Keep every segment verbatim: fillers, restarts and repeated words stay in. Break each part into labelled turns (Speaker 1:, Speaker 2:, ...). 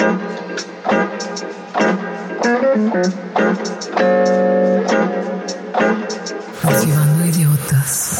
Speaker 1: Cultivando idiotas.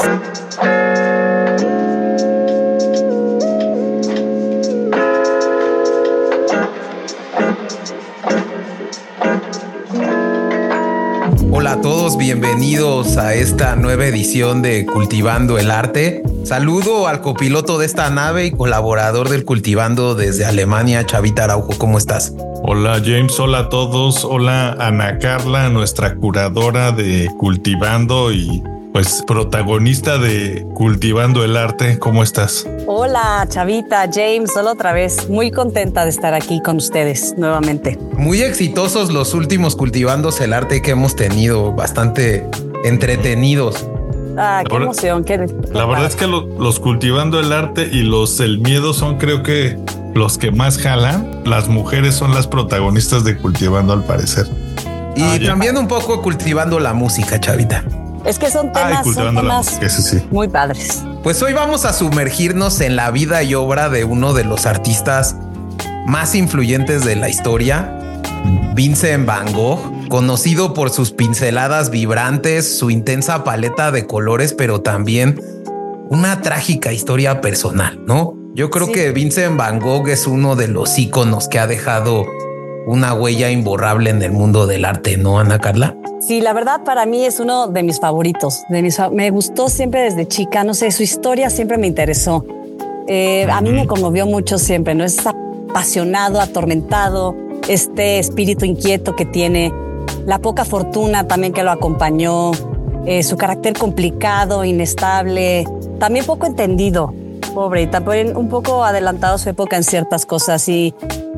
Speaker 2: Hola a todos, bienvenidos a esta nueva edición de Cultivando el Arte. Saludo al copiloto de esta nave y colaborador del Cultivando desde Alemania, Chavita Araujo. ¿Cómo estás?
Speaker 3: Hola James, hola a todos. Hola Ana Carla, nuestra curadora de Cultivando y pues protagonista de Cultivando el Arte. ¿Cómo estás?
Speaker 4: Hola Chavita, James, solo otra vez. Muy contenta de estar aquí con ustedes nuevamente.
Speaker 2: Muy exitosos los últimos Cultivándose el Arte que hemos tenido, bastante entretenidos.
Speaker 4: Ah, qué
Speaker 3: verdad,
Speaker 4: emoción. Qué,
Speaker 3: la verdad es que lo, los Cultivando el Arte y los El Miedo son, creo que, los que más jalan. Las mujeres son las protagonistas de Cultivando, al parecer.
Speaker 2: Y
Speaker 3: ah,
Speaker 2: también un poco cultivando la música, Chavita.
Speaker 4: Es que son temas,
Speaker 3: Ay,
Speaker 4: son temas
Speaker 3: música, sí, sí.
Speaker 4: muy padres.
Speaker 2: Pues hoy vamos a sumergirnos en la vida y obra de uno de los artistas más influyentes de la historia, Vincent Van Gogh, conocido por sus pinceladas vibrantes, su intensa paleta de colores, pero también una trágica historia personal, ¿no? Yo creo sí. que Vincent Van Gogh es uno de los íconos que ha dejado una huella imborrable en el mundo del arte, ¿no, Ana Carla?
Speaker 4: Sí, la verdad para mí es uno de mis favoritos. De mis, me gustó siempre desde chica, no sé, su historia siempre me interesó. Eh, a mí me conmovió mucho siempre, ¿no? Es apasionado, atormentado, este espíritu inquieto que tiene, la poca fortuna también que lo acompañó, eh, su carácter complicado, inestable, también poco entendido, pobre, y también un poco adelantado a su época en ciertas cosas y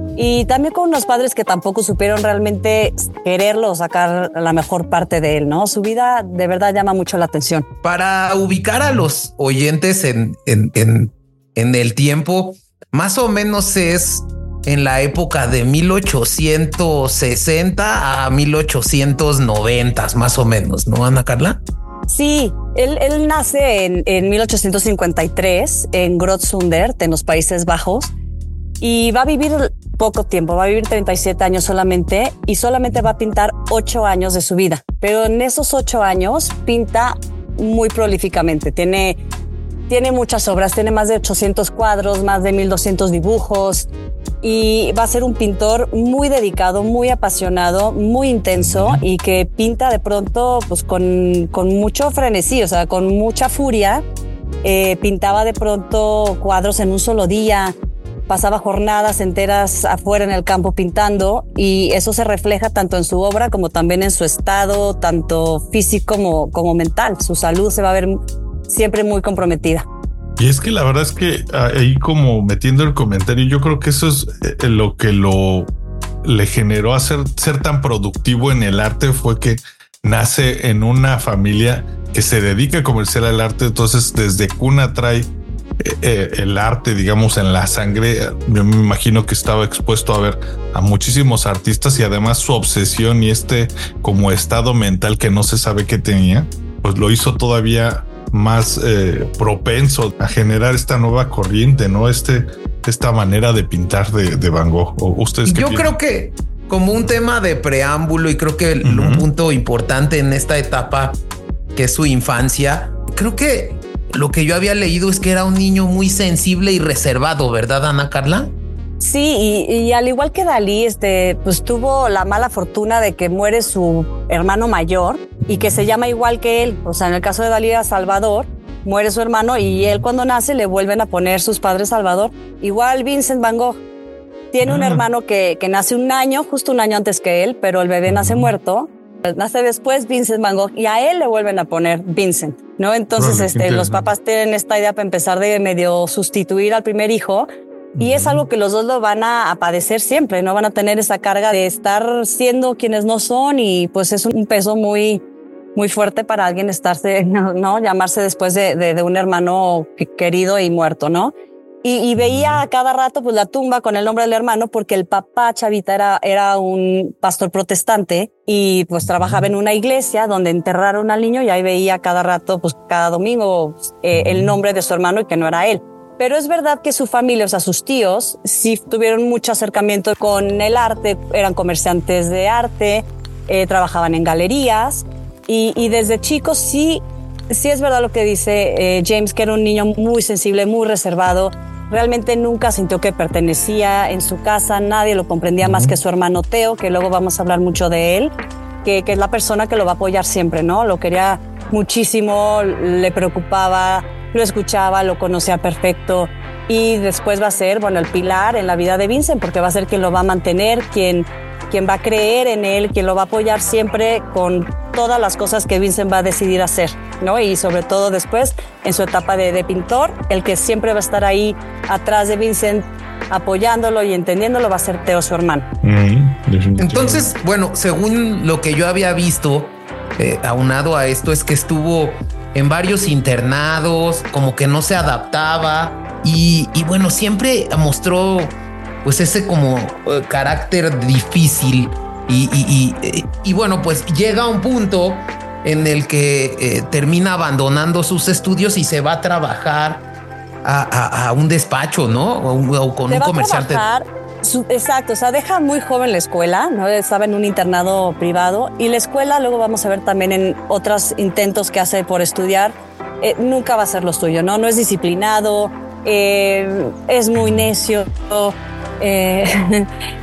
Speaker 4: Y también con unos padres que tampoco supieron realmente quererlo o sacar la mejor parte de él, ¿no? Su vida de verdad llama mucho la atención.
Speaker 2: Para ubicar a los oyentes en, en, en, en el tiempo, más o menos es en la época de mil ochocientos sesenta a mil ochocientos noventa, más o menos, ¿no, Ana Carla?
Speaker 4: Sí, él, él nace en, en mil ochocientos cincuenta y tres en Grootzundert, en los Países Bajos, y va a vivir poco tiempo, va a vivir treinta y siete años solamente y solamente va a pintar ocho años de su vida. Pero en esos ocho años pinta muy prolíficamente. Tiene, tiene muchas obras, tiene más de ochocientos cuadros, más de mil doscientos dibujos y va a ser un pintor muy dedicado, muy apasionado, muy intenso y que pinta de pronto pues, con, con mucho frenesí, o sea, con mucha furia. Eh, pintaba de pronto cuadros en un solo día. Pasaba jornadas enteras afuera en el campo pintando y eso se refleja tanto en su obra como también en su estado, tanto físico como, como mental. Su salud se va a ver siempre muy comprometida.
Speaker 3: Y es que la verdad es que ahí como metiendo el comentario, yo creo que eso es lo que lo le generó a ser, ser tan productivo en el arte fue que nace en una familia que se dedica a comerciar el arte. Entonces desde cuna trae Eh, el arte, digamos, en la sangre. Yo me imagino que estaba expuesto a ver a muchísimos artistas y además su obsesión y este como estado mental que no se sabe qué tenía, pues lo hizo todavía más eh, propenso a generar esta nueva corriente, ¿no? Este, esta manera de pintar de, de Van Gogh. ¿O ustedes qué
Speaker 2: Yo
Speaker 3: piensan?
Speaker 2: creo que como un tema de preámbulo y creo que uh-huh. un punto importante en esta etapa que es su infancia, creo que lo que yo había leído es que era un niño muy sensible y reservado, ¿verdad, Ana Carla?
Speaker 4: Sí, y, y al igual que Dalí, este, pues tuvo la mala fortuna de que muere su hermano mayor y que se llama igual que él. O sea, en el caso de Dalí era Salvador, muere su hermano y él cuando nace le vuelven a poner sus padres Salvador. Igual Vincent Van Gogh tiene ah. un hermano que, que nace un año, justo un año antes que él, pero el bebé nace muerto. Nace después Vincent Van Gogh y a él le vuelven a poner Vincent, ¿no? Entonces, oh, este, los papás tienen esta idea para empezar de medio sustituir al primer hijo y uh-huh. es algo que los dos lo van a, a padecer siempre, ¿no? Van a tener esa carga de estar siendo quienes no son y pues es un peso muy, muy fuerte para alguien estarse, ¿no? Llamarse después de, de, de un hermano querido y muerto, ¿no? Y, y veía a cada rato pues la tumba con el nombre del hermano porque el papá Chavita era, era un pastor protestante y pues trabajaba en una iglesia donde enterraron al niño y ahí veía cada rato, pues cada domingo eh, el nombre de su hermano y que no era él. Pero es verdad que su familia, o sea, sus tíos, sí tuvieron mucho acercamiento con el arte, eran comerciantes de arte, eh, trabajaban en galerías y, y desde chicos sí, sí es verdad lo que dice eh, James, que era un niño muy sensible, muy reservado. Realmente nunca sintió que pertenecía en su casa, nadie lo comprendía uh-huh. más que su hermano Theo, que luego vamos a hablar mucho de él, que, que es la persona que lo va a apoyar siempre, ¿no? Lo quería muchísimo, le preocupaba, lo escuchaba, lo conocía perfecto y después va a ser, bueno, el pilar en la vida de Vincent porque va a ser quien lo va a mantener, quien, quien va a creer en él, quien lo va a apoyar siempre con todas las cosas que Vincent va a decidir hacer, ¿no? Y sobre todo después en su etapa de, de pintor, el que siempre va a estar ahí atrás de Vincent apoyándolo y entendiéndolo va a ser Theo, su hermano.
Speaker 2: Mm, Entonces, bueno, según lo que yo había visto, eh, aunado a esto es que estuvo en varios internados, como que no se adaptaba y, y bueno, siempre mostró pues ese como eh, carácter difícil y, y, y, y bueno, pues llega a un punto en el que eh, termina abandonando sus estudios y se va a trabajar a, a, a un despacho, ¿no? O, o con
Speaker 4: se
Speaker 2: un
Speaker 4: va
Speaker 2: comerciante.
Speaker 4: A trabajar, su, exacto, o sea, deja muy joven la escuela, ¿no? Estaba en un internado privado y la escuela, luego vamos a ver también en otros intentos que hace por estudiar, eh, nunca va a ser lo suyo, ¿no? No es disciplinado, eh, es muy necio, eh,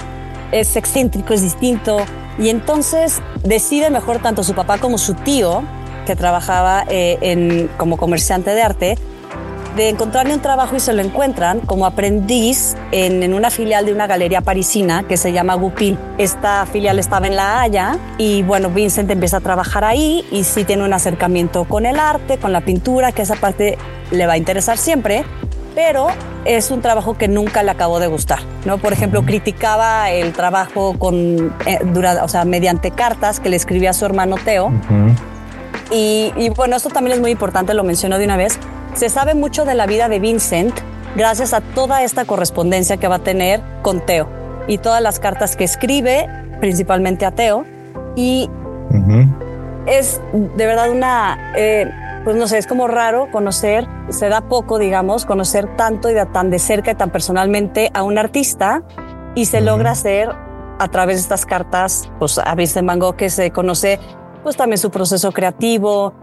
Speaker 4: es excéntrico, es distinto. Y entonces decide mejor tanto su papá como su tío, que trabajaba eh, en, como comerciante de arte, de encontrarle un trabajo y se lo encuentran como aprendiz en, en una filial de una galería parisina que se llama Goupil. Esta filial estaba en La Haya y bueno, Vincent empieza a trabajar ahí y sí tiene un acercamiento con el arte, con la pintura, que esa parte le va a interesar siempre, pero es un trabajo que nunca le acabó de gustar, ¿no? Por ejemplo, criticaba el trabajo con, eh, dura, o sea, mediante cartas que le escribía a su hermano Theo. Uh-huh. Y, y bueno, esto también es muy importante, lo menciono de una vez. Se sabe mucho de la vida de Vincent gracias a toda esta correspondencia que va a tener con Theo y todas las cartas que escribe, principalmente a Theo. Y uh-huh. es de verdad una... Eh, pues no sé, es como raro conocer, se da poco, digamos, conocer tanto y de, tan de cerca y tan personalmente a un artista y se uh-huh. logra hacer a través de estas cartas, pues a Vincent Van Gogh, que se conoce pues también su proceso creativo,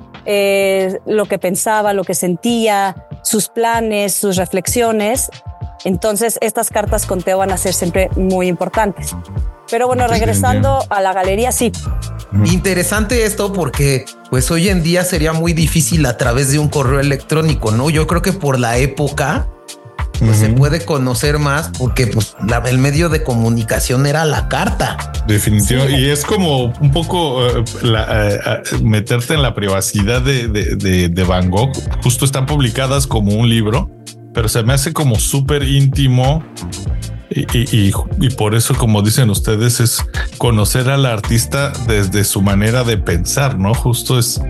Speaker 4: eh, lo que pensaba, lo que sentía, sus planes, sus reflexiones. Entonces estas cartas con Theo van a ser siempre muy importantes. Pero bueno, regresando a la galería, sí.
Speaker 2: Interesante esto porque pues hoy en día sería muy difícil a través de un correo electrónico, ¿no? Yo creo que por la época pues uh-huh. se puede conocer más porque pues la, el medio de comunicación era la carta.
Speaker 3: Definitivamente. Sí. Y es como un poco uh, la, uh, meterte en la privacidad de, de, de, de Van Gogh. Justo están publicadas como un libro, pero se me hace como súper íntimo. Y, y, y por eso, como dicen ustedes, es conocer al artista desde su manera de pensar, ¿no? Justo es,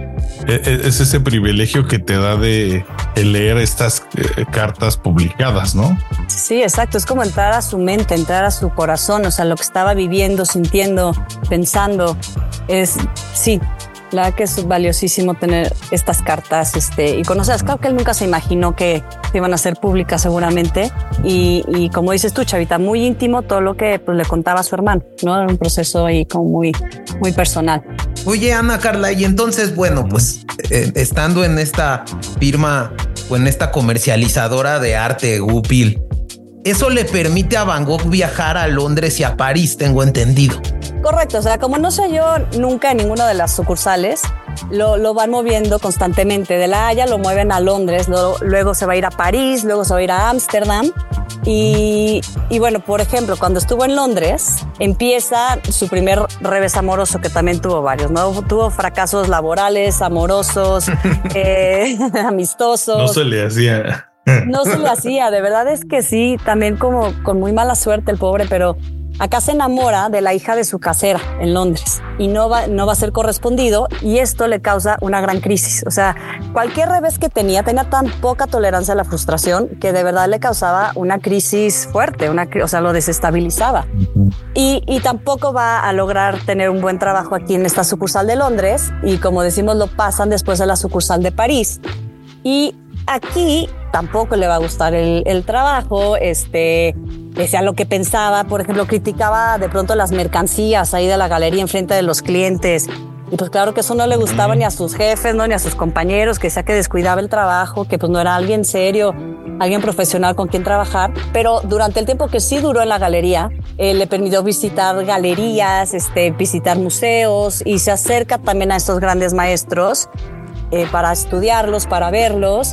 Speaker 3: es ese privilegio que te da de leer estas eh, cartas publicadas, ¿no?
Speaker 4: Sí, exacto. Es como entrar a su mente, entrar a su corazón, o sea, lo que estaba viviendo, sintiendo, pensando. Es, sí, la verdad que es valiosísimo tener estas cartas este, y conocerlas. Claro que él nunca se imaginó que iban a ser públicas seguramente. Y, y como dices tú, Chavita, muy íntimo todo lo que pues, le contaba a su hermano, ¿no? Era un proceso ahí como muy, muy personal.
Speaker 2: Oye, Ana Carla, y entonces, bueno, pues eh, estando en esta firma o en esta comercializadora de arte, Goupil, eso le permite a Van Gogh viajar a Londres y a París, tengo entendido.
Speaker 4: Correcto, o sea, como no se halló nunca en ninguna de las sucursales, lo, lo van moviendo constantemente. De La Haya lo mueven a Londres, lo, luego se va a ir a París, luego se va a ir a Ámsterdam. Y, y bueno, por ejemplo, cuando estuvo en Londres, empieza su primer revés amoroso, que también tuvo varios, ¿no? Tuvo fracasos laborales, amorosos, eh, amistosos.
Speaker 3: No se le hacía.
Speaker 4: No se le hacía, de verdad es que sí, también como con muy mala suerte el pobre, pero acá se enamora de la hija de su casera en Londres y no va, no va a ser correspondido y esto le causa una gran crisis. O sea, cualquier revés que tenía, tenía tan poca tolerancia a la frustración que de verdad le causaba una crisis fuerte, una, o sea, lo desestabilizaba. Y, y tampoco va a lograr tener un buen trabajo aquí en esta sucursal de Londres y como decimos, lo pasan después a la sucursal de París. Y aquí tampoco le va a gustar el, el trabajo, este, decía lo que pensaba, por ejemplo, criticaba de pronto las mercancías ahí de la galería enfrente de los clientes. Y pues claro que eso no le gustaba ni a sus jefes, ¿no? Ni a sus compañeros, que decía que descuidaba el trabajo, que pues no era alguien serio, alguien profesional con quien trabajar. Pero durante el tiempo que sí duró en la galería, eh, le permitió visitar galerías, este, visitar museos, y se acerca también a estos grandes maestros eh, para estudiarlos, para verlos,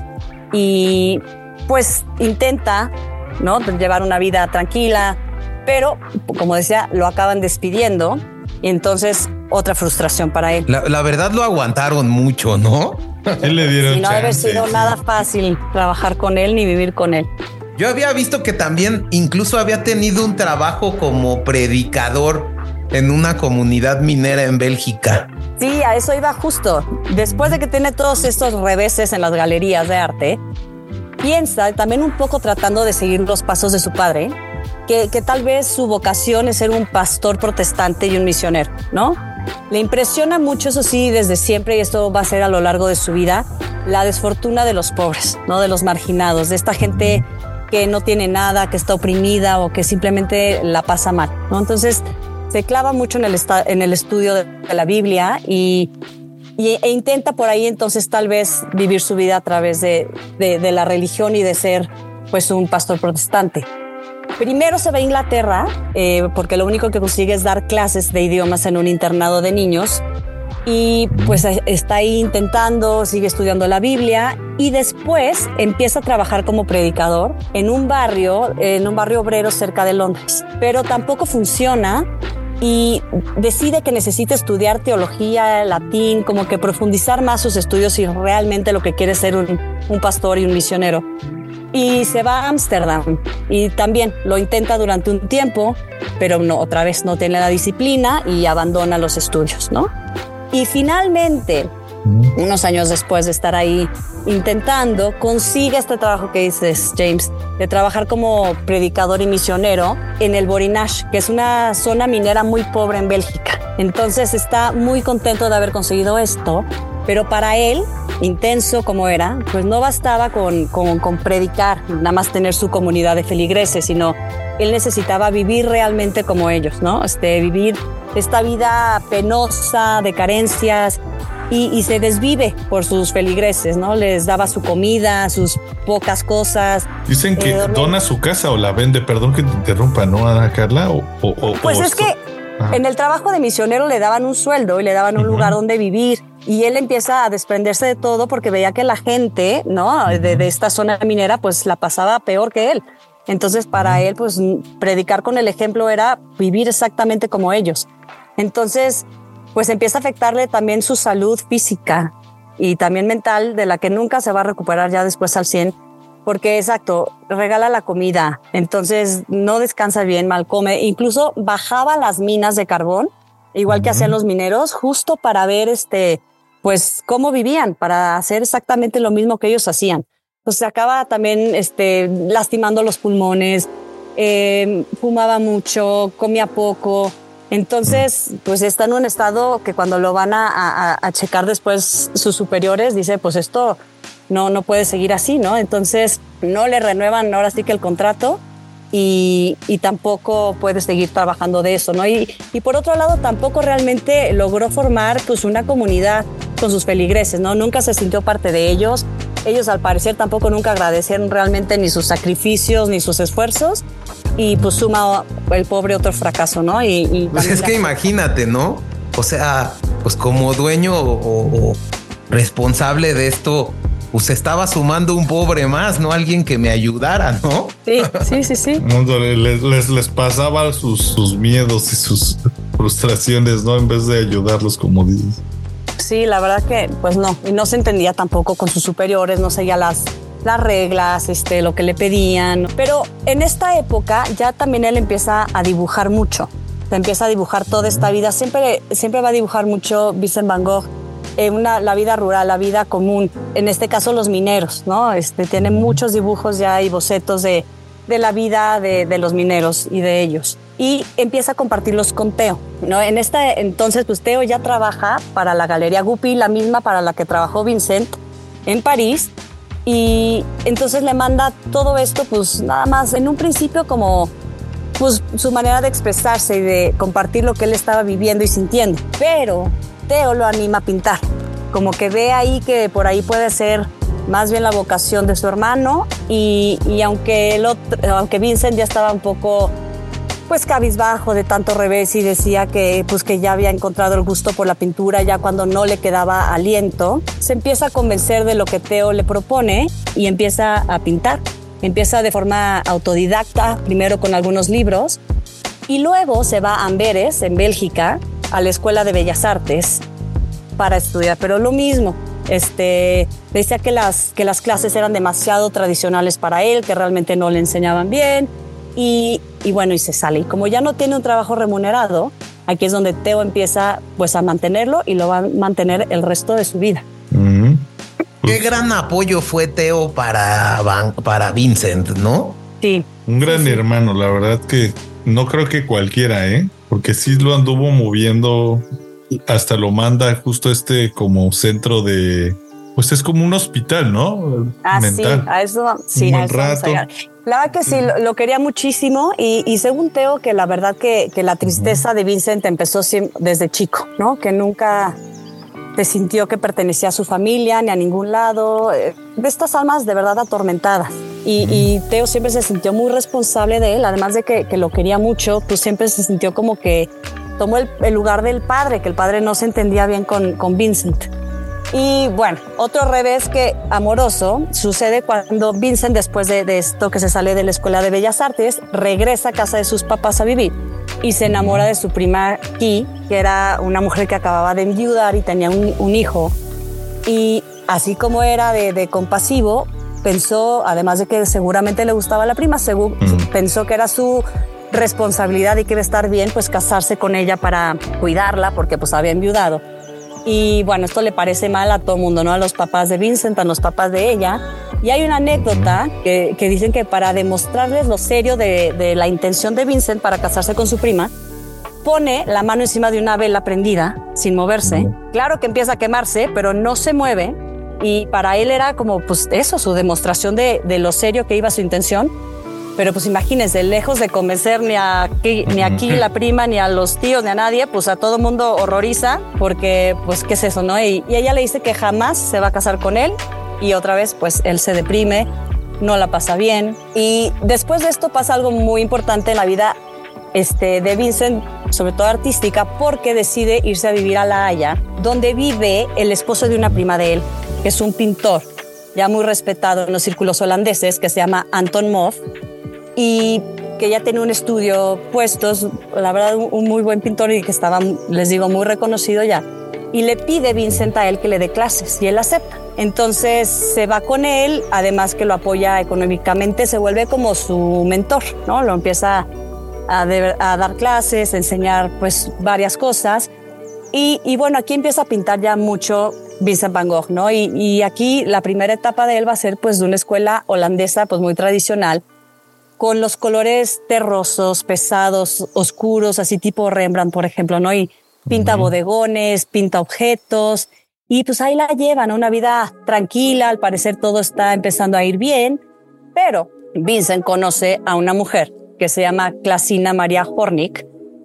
Speaker 4: y pues intenta, ¿no?, llevar una vida tranquila, pero como decía, lo acaban despidiendo, y entonces otra frustración para él.
Speaker 2: La, la verdad lo aguantaron mucho, ¿no?
Speaker 3: Sí, le dieron
Speaker 4: Y no debe haber
Speaker 3: chance,
Speaker 4: sido
Speaker 3: sí.
Speaker 4: nada fácil trabajar con él ni vivir con él.
Speaker 2: Yo había visto que también incluso había tenido un trabajo como predicador en una comunidad minera en Bélgica.
Speaker 4: Sí, a eso iba justo. Después de que tiene todos estos reveses en las galerías de arte, piensa, también un poco tratando de seguir los pasos de su padre, que, que tal vez su vocación es ser un pastor protestante y un misionero, ¿no? Le impresiona mucho, eso sí, desde siempre, y esto va a ser a lo largo de su vida, la desfortuna de los pobres, ¿no? De los marginados, de esta gente que no tiene nada, que está oprimida o que simplemente la pasa mal, ¿no? Entonces se clava mucho en el, esta- en el estudio de, de la Biblia y, y, e intenta por ahí entonces tal vez vivir su vida a través de, de, de la religión y de ser pues un pastor protestante. Primero se va a Inglaterra, eh, porque lo único que consigue es dar clases de idiomas en un internado de niños. Y pues está ahí intentando, sigue estudiando la Biblia, y después empieza a trabajar como predicador en un barrio, en un barrio obrero cerca de Londres. Pero tampoco funciona y decide que necesita estudiar teología, latín, como que profundizar más sus estudios y realmente lo que quiere es ser un, un pastor y un misionero. Y se va a Ámsterdam y también lo intenta durante un tiempo, pero no, otra vez no tiene la disciplina y abandona los estudios, ¿no? Y finalmente, unos años después de estar ahí intentando, consigue este trabajo que dices, James, de trabajar como predicador y misionero en el Borinage, que es una zona minera muy pobre en Bélgica. Entonces está muy contento de haber conseguido esto, pero para él, intenso como era, pues no bastaba con, con, con predicar, nada más tener su comunidad de feligreses, sino él necesitaba vivir realmente como ellos, ¿no? Este, vivir esta vida penosa, de carencias, y, y se desvive por sus feligreses, ¿no? Les daba su comida, sus pocas cosas.
Speaker 3: Dicen que
Speaker 4: eh,
Speaker 3: dona su casa o la vende, perdón que te interrumpa, ¿no, Ana Carla? O, o, o,
Speaker 4: Pues
Speaker 3: o
Speaker 4: es
Speaker 3: esto-
Speaker 4: que
Speaker 3: Ajá.
Speaker 4: en el trabajo de misionero le daban un sueldo y le daban un
Speaker 3: Ujú.
Speaker 4: lugar donde vivir, y él empieza a desprenderse de todo porque veía que la gente, ¿no?, de, de esta zona minera pues la pasaba peor que él. Entonces para él pues predicar con el ejemplo era vivir exactamente como ellos. Entonces pues empieza a afectarle también su salud física y también mental, de la que nunca se va a recuperar ya después al cien, porque exacto, regala la comida, entonces no descansa bien, mal come, incluso bajaba las minas de carbón, igual que
Speaker 3: Ujú.
Speaker 4: hacían los mineros, justo para ver este, pues cómo vivían, para hacer exactamente lo mismo que ellos hacían. Entonces acaba también este, lastimando los pulmones, eh, fumaba mucho, comía poco. Entonces, pues está en un estado que cuando lo van a, a, a checar después sus superiores, dice, pues esto no, no puede seguir así, ¿no? Entonces no le renuevan ahora sí que el contrato y, y tampoco puede seguir trabajando de eso, ¿no? Y, y por otro lado, tampoco realmente logró formar pues una comunidad con sus feligreses, ¿no? Nunca se sintió parte de ellos. Ellos al parecer tampoco nunca agradecieron realmente ni sus sacrificios ni sus esfuerzos, y pues suma el pobre otro fracaso, ¿no? Y, y
Speaker 2: Pues es que imagínate, ¿no? O sea, pues como dueño o, o- o responsable de esto, pues estaba sumando un pobre más, no alguien que me ayudara, ¿no?
Speaker 4: Sí, sí, sí, sí.
Speaker 3: Ándale, Les, les, les pasaba sus, sus miedos y sus frustraciones, ¿no? En vez de ayudarlos, como dices.
Speaker 4: Sí, la verdad que pues no, y no se entendía tampoco con sus superiores, no seguía las, las reglas, este, lo que le pedían. Pero en esta época ya también él empieza a dibujar mucho, se empieza a dibujar toda esta vida, siempre, siempre va a dibujar mucho Vincent Van Gogh, eh, una, la vida rural, la vida común, en este caso los mineros, ¿no? Este, tiene muchos dibujos ya y bocetos de, de la vida de, de los mineros y de ellos. Y empieza a compartirlos con Theo, ¿no? En este entonces, pues Theo ya trabaja para la Galería Goupil, la misma para la que trabajó Vincent en París, Y entonces le manda todo esto, pues nada más en un principio como pues su manera de expresarse y de compartir lo que él estaba viviendo y sintiendo. Pero Theo lo anima a pintar, como que ve ahí que por ahí puede ser más bien la vocación de su hermano y, y aunque, el otro, aunque Vincent ya estaba un poco pues cabizbajo de tanto revés y decía que, pues, que ya había encontrado el gusto por la pintura ya cuando no le quedaba aliento, se empieza a convencer de lo que Theo le propone y empieza a pintar. Empieza de forma autodidacta, primero con algunos libros, y luego se va a Amberes, en Bélgica, a la Escuela de Bellas Artes para estudiar. Pero lo mismo, este, decía que las, que las clases eran demasiado tradicionales para él, que realmente no le enseñaban bien. Y, y bueno, y se sale. Y como ya no tiene un trabajo remunerado, aquí es donde Theo empieza pues a mantenerlo y lo va a mantener el resto de su vida.
Speaker 3: Mm-hmm.
Speaker 2: Qué gran apoyo fue Theo para, para Vincent, ¿no?
Speaker 4: Sí.
Speaker 3: Un gran
Speaker 4: sí, sí.
Speaker 3: hermano, la verdad que no creo que cualquiera, ¿eh? Porque sí lo anduvo moviendo, hasta lo manda justo este como centro de... Pues es como un hospital, ¿no?
Speaker 4: Ah,
Speaker 3: mental.
Speaker 4: sí, a eso, sí, a eso vamos a llegar. La verdad que sí, lo, lo quería muchísimo y, y según Theo, que la verdad que, que la tristeza uh-huh. de Vincent empezó desde chico, ¿no? Que nunca se sintió que pertenecía a su familia ni a ningún lado, de estas almas de verdad atormentadas. Y, uh-huh. y Theo siempre se sintió muy responsable de él, además de que, que lo quería mucho, pues siempre se sintió como que tomó el, el lugar del padre, que el padre no se entendía bien con, con Vincent. Y bueno, otro revés que amoroso sucede cuando Vincent, después de, de esto que se sale de la Escuela de Bellas Artes, regresa a casa de sus papás a vivir y se enamora de su prima Key, que era una mujer que acababa de enviudar y tenía un, un hijo. Y así como era de, de compasivo, pensó, además de que seguramente le gustaba a la prima, según, mm. pensó que era su responsabilidad y que iba a estar bien, pues casarse con ella para cuidarla, porque pues había enviudado. Y bueno, esto le parece mal a todo el mundo, ¿no? A los papás de Vincent, a los papás de ella. Y hay una anécdota que, que dicen que para demostrarles lo serio de, de la intención de Vincent para casarse con su prima, pone la mano encima de una vela prendida, sin moverse. Claro que empieza a quemarse, pero no se mueve. Y para él era como, pues eso, su demostración de, de lo serio que iba su intención. Pero pues imagínense, lejos de convencer ni a aquí, ni aquí la prima, ni a los tíos, ni a nadie, pues a todo mundo horroriza, porque pues qué es eso, ¿no? Y, y ella le dice que jamás se va a casar con él y otra vez pues él se deprime, no la pasa bien. Y después de esto pasa algo muy importante en la vida este, de Vincent, sobre todo artística, porque decide irse a vivir a La Haya, donde vive el esposo de una prima de él, que es un pintor ya muy respetado en los círculos holandeses, que se llama Anton Moth, y que ya tenía un estudio puestos, la verdad un muy buen pintor y que estaba, les digo, muy reconocido ya. Y le pide Vincent a él que le dé clases y él acepta. Entonces se va con él, además que lo apoya económicamente, se vuelve como su mentor, ¿no? Lo empieza a, de, a dar clases, a enseñar pues varias cosas. Y, y bueno, aquí empieza a pintar ya mucho Vincent van Gogh, ¿no? Y, y aquí la primera etapa de él va a ser pues de una escuela holandesa pues muy tradicional, con los colores terrosos, pesados, oscuros, así tipo Rembrandt, por ejemplo, ¿no? Y pinta uh-huh. bodegones, pinta objetos, y pues ahí la llevan, ¿no? Una vida tranquila, al parecer todo está empezando a ir bien, pero Vincent conoce a una mujer que se llama Clasina Maria Hornig,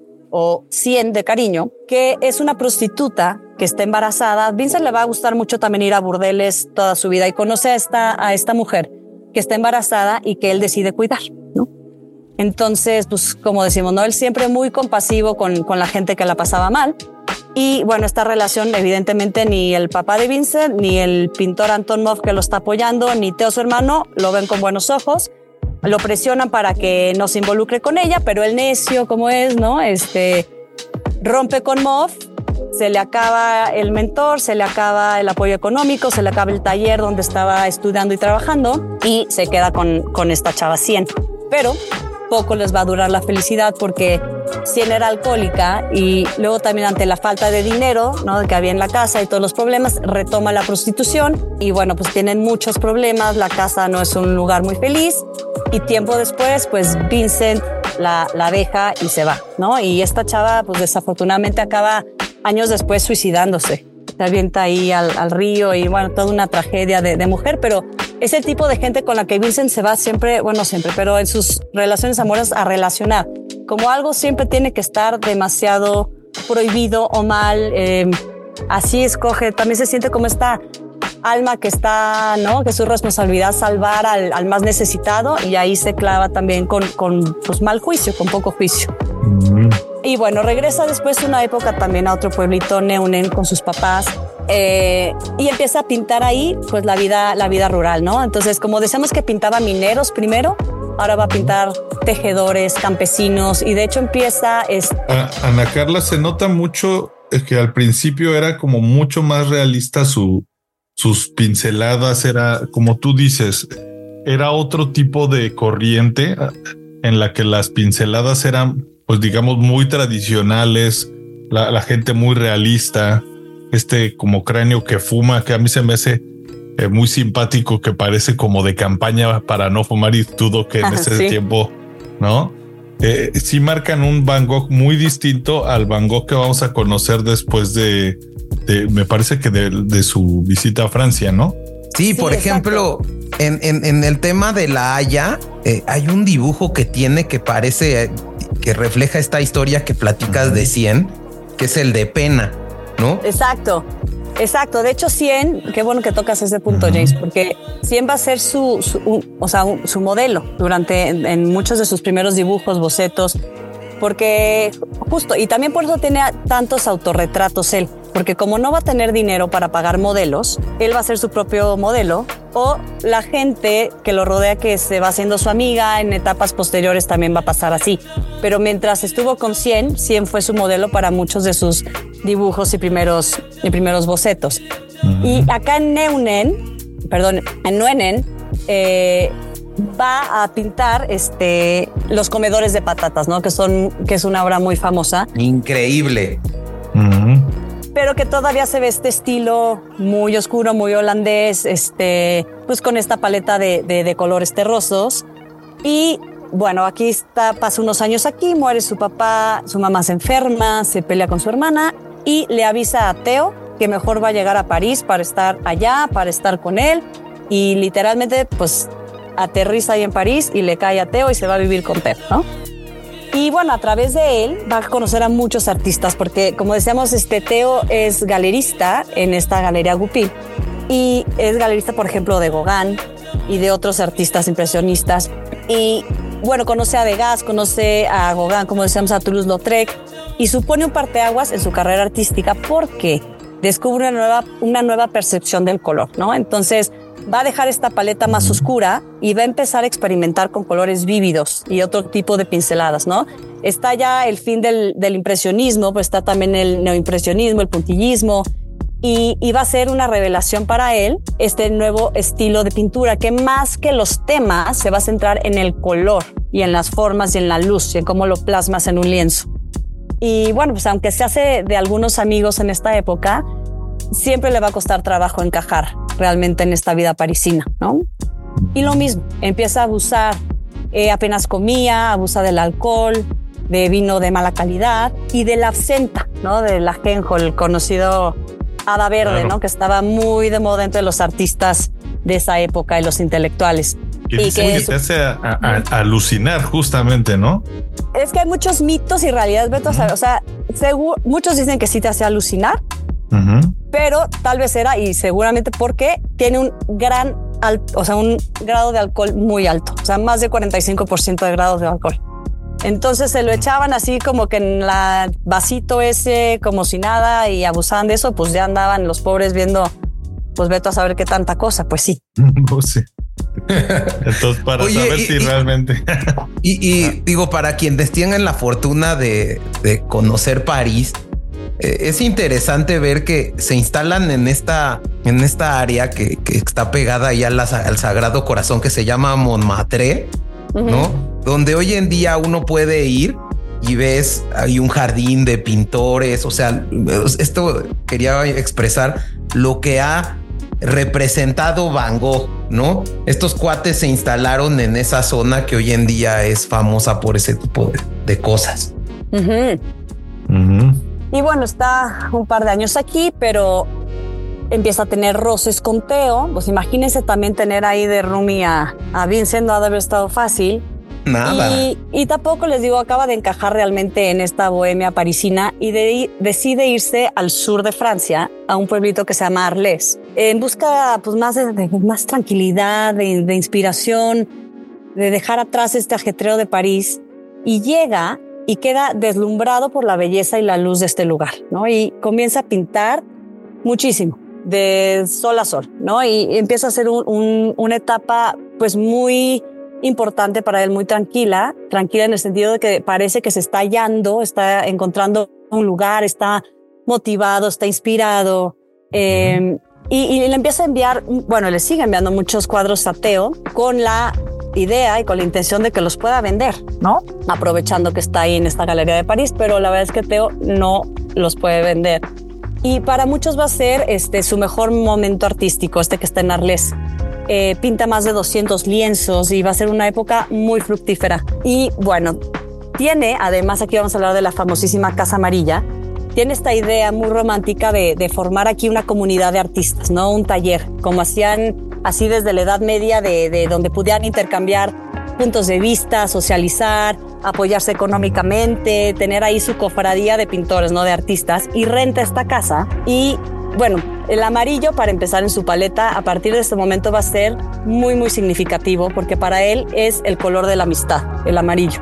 Speaker 4: o cien de cariño, que es una prostituta que está embarazada. A Vincent le va a gustar mucho también ir a burdeles toda su vida y conoce a esta, a esta mujer que está embarazada y que él decide cuidar, ¿no? Entonces, pues como decimos, ¿no? Él siempre muy compasivo con, con la gente que la pasaba mal. Y bueno, esta relación, evidentemente, ni el papá de Vincent, ni el pintor Anton Moth que lo está apoyando, ni Theo, su hermano, lo ven con buenos ojos. Lo presionan para que no se involucre con ella, pero el necio como es, ¿no? Este, rompe con Moth, se le acaba el mentor, se le acaba el apoyo económico, se le acaba el taller donde estaba estudiando y trabajando y se queda con, con esta chava cien. Pero poco les va a durar la felicidad porque cien era alcohólica y luego también ante la falta de dinero, ¿no? que había en la casa y todos los problemas, retoma la prostitución y bueno, pues tienen muchos problemas, la casa no es un lugar muy feliz y tiempo después, pues Vincent la, la deja y se va, ¿no? Y esta chava, pues desafortunadamente acaba años después suicidándose. Se avienta ahí al, al río y bueno, toda una tragedia de, de mujer, pero es el tipo de gente con la que Vincent se va siempre, bueno, siempre, pero en sus relaciones amorosas a relacionar. Como algo siempre tiene que estar demasiado prohibido o mal, eh, así escoge, también se siente como esta alma que está, ¿no? Que es su responsabilidad salvar al, al más necesitado, y ahí se clava también con, con pues, mal juicio, con poco juicio. Mm. Y bueno, regresa después una época también a otro pueblito, Neunen, con sus papás, eh, y empieza a pintar ahí pues la vida, la vida rural, ¿no? Entonces, como decíamos que pintaba mineros primero, ahora va a pintar tejedores, campesinos, y de hecho empieza... Este...
Speaker 3: Ana Carla, se nota mucho que al principio era como mucho más realista su, sus pinceladas, era como tú dices, era otro tipo de corriente en la que las pinceladas eran, pues digamos, muy tradicionales, la, la gente muy realista, este como cráneo que fuma, que a mí se me hace eh, muy simpático, que parece como de campaña para no fumar, y dudo que en ah, ese sí. tiempo, ¿no? Eh, sí marcan un Van Gogh muy distinto al Van Gogh que vamos a conocer después de, de me parece que de, de su visita a Francia, ¿no?
Speaker 2: Sí, por sí, ejemplo, en, en, en el tema de La Haya, eh, hay un dibujo que tiene que parece eh, que refleja esta historia que platicas uh-huh. de Cien, que es el de Pena, ¿no?
Speaker 4: Exacto. Exacto, de hecho Cien, qué bueno que tocas ese punto, uh-huh. James, porque Cien va a ser su, su un, o sea, un, su modelo durante en, en muchos de sus primeros dibujos, bocetos, porque justo, y también por eso tiene tantos autorretratos él, porque como no va a tener dinero para pagar modelos, él va a ser su propio modelo, o la gente que lo rodea, que se va haciendo su amiga, en etapas posteriores también va a pasar así. Pero mientras estuvo con Cien, Cien fue su modelo para muchos de sus dibujos y primeros, y primeros bocetos. Uh-huh. Y acá en Neunen, perdón, en Neunen, eh, va a pintar este, los comedores de patatas, ¿no? Que son, que es una obra muy famosa.
Speaker 2: Increíble.
Speaker 3: Uh-huh.
Speaker 4: Pero que todavía se ve este estilo muy oscuro, muy holandés, este, pues con esta paleta de, de, de colores terrosos. Y bueno, aquí está, pasa unos años aquí, muere su papá, su mamá se enferma, se pelea con su hermana y le avisa a Theo que mejor va a llegar a París para estar allá, para estar con él. Y literalmente, pues, aterriza ahí en París y le cae a Theo y se va a vivir con Theo, ¿no? Y bueno, a través de él va a conocer a muchos artistas, porque como decíamos, este Theo es galerista en esta Galería Goupil, y es galerista, por ejemplo, de Gauguin y de otros artistas impresionistas. Y bueno, conoce a Degas, conoce a Gauguin, como decíamos, a Toulouse-Lautrec, y supone un parteaguas en su carrera artística porque descubre una nueva, una nueva percepción del color, ¿no? Entonces va a dejar esta paleta más oscura y va a empezar a experimentar con colores vívidos y otro tipo de pinceladas, ¿no? Está ya el fin del, del impresionismo, pues está también el neoimpresionismo, el puntillismo, y, y va a ser una revelación para él este nuevo estilo de pintura que más que los temas se va a centrar en el color y en las formas y en la luz y en cómo lo plasmas en un lienzo. Y bueno, pues aunque se hace de algunos amigos en esta época, siempre le va a costar trabajo encajar realmente en esta vida parisina, ¿no? Y lo mismo, empieza a abusar, eh, apenas comía, abusa del alcohol, de vino de mala calidad y del absenta, ¿no? Del ajenjo, el conocido hada verde, claro. ¿no? Que estaba muy de moda entre los artistas de esa época y los intelectuales.
Speaker 3: Y, y que, que te hace a, a, a alucinar justamente, ¿no?
Speaker 4: Es que hay muchos mitos y realidades, Beto, uh-huh. o sea, seguro, muchos dicen que sí te hace alucinar, uh-huh. pero tal vez era, y seguramente porque tiene un gran, alto, o sea, un grado de alcohol muy alto, o sea, más de cuarenta y cinco por ciento de grados de alcohol. Entonces se lo echaban así como que en la vasito ese, como si nada, y abusaban de eso, pues ya andaban los pobres viendo, pues Beto a saber qué tanta cosa, pues sí.
Speaker 3: No sé. Entonces, para Oye, saber y, si y, realmente.
Speaker 2: Y, y digo, para quienes tengan la fortuna de, de conocer París, eh, es interesante ver que se instalan en esta, en esta área que, que está pegada ahí a la, al Sagrado Corazón, que se llama Montmartre, uh-huh. ¿no? Donde hoy en día uno puede ir y ves hay un jardín de pintores. O sea, esto quería expresar lo que ha representado Van Gogh, ¿no? Estos cuates se instalaron en esa zona que hoy en día es famosa por ese tipo de, de cosas.
Speaker 4: Uh-huh. Uh-huh. Y bueno, está un par de años aquí, pero empieza a tener roces con Theo. Pues imagínense también tener ahí de roomie a, a Vincent, no ha de haber estado fácil.
Speaker 2: Nada.
Speaker 4: Y, y tampoco, les digo, acaba de encajar realmente en esta bohemia parisina y de, decide irse al sur de Francia, a un pueblito que se llama Arles, en busca pues, más de, de más tranquilidad, de, de inspiración, de dejar atrás este ajetreo de París, y llega y queda deslumbrado por la belleza y la luz de este lugar, ¿no? Y comienza a pintar muchísimo, de sol a sol, ¿no? Y empieza a ser un, un, una etapa pues muy importante para él, muy tranquila, tranquila en el sentido de que parece que se está hallando, está encontrando un lugar, está motivado, está inspirado, eh, y, y le empieza a enviar, bueno, le sigue enviando muchos cuadros a Theo con la idea y con la intención de que los pueda vender, ¿no? Aprovechando que está ahí en esta galería de París, pero la verdad es que Theo no los puede vender. Y para muchos va a ser este, su mejor momento artístico, este que está en Arles. Eh, pinta más de doscientos lienzos y va a ser una época muy fructífera. Y bueno, tiene, además aquí vamos a hablar de la famosísima Casa Amarilla, tiene esta idea muy romántica de, de formar aquí una comunidad de artistas, ¿no? Un taller, como hacían así desde la Edad Media, de, de donde pudieran intercambiar puntos de vista, socializar, apoyarse económicamente, tener ahí su cofradía de pintores, ¿no? De artistas, y renta esta casa. Y bueno, el amarillo, para empezar en su paleta, a partir de este momento va a ser muy, muy significativo, porque para él es el color de la amistad, el amarillo.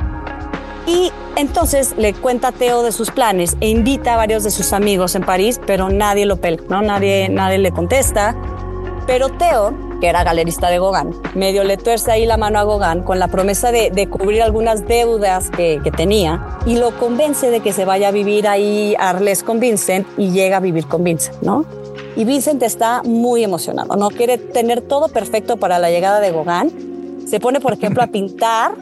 Speaker 4: Y entonces le cuenta a Theo de sus planes e invita a varios de sus amigos en París, pero nadie lo pela, ¿no? Nadie, nadie le contesta. Pero Theo, que era galerista de Gauguin, medio le tuerce ahí la mano a Gauguin con la promesa de, de cubrir algunas deudas que, que tenía, y lo convence de que se vaya a vivir ahí a Arles con Vincent, y llega a vivir con Vincent, ¿no? Y Vincent está muy emocionado, ¿no? Quiere tener todo perfecto para la llegada de Gauguin. Se pone, por ejemplo, a pintar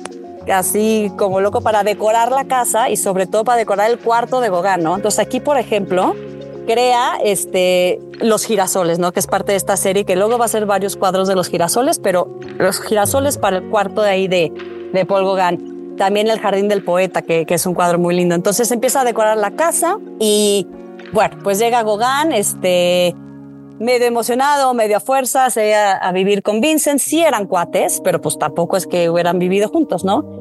Speaker 4: así como loco para decorar la casa y sobre todo para decorar el cuarto de Gauguin, ¿no? Entonces aquí, por ejemplo, crea este, los girasoles, ¿no? Que es parte de esta serie, que luego va a ser varios cuadros de los girasoles, pero los girasoles para el cuarto de ahí de, de Paul Gauguin. También el Jardín del Poeta, que, que es un cuadro muy lindo. Entonces empieza a decorar la casa y, bueno, pues llega Gauguin, este, medio emocionado, medio a fuerza, se va a vivir con Vincent. Sí eran cuates, pero pues tampoco es que hubieran vivido juntos, ¿no?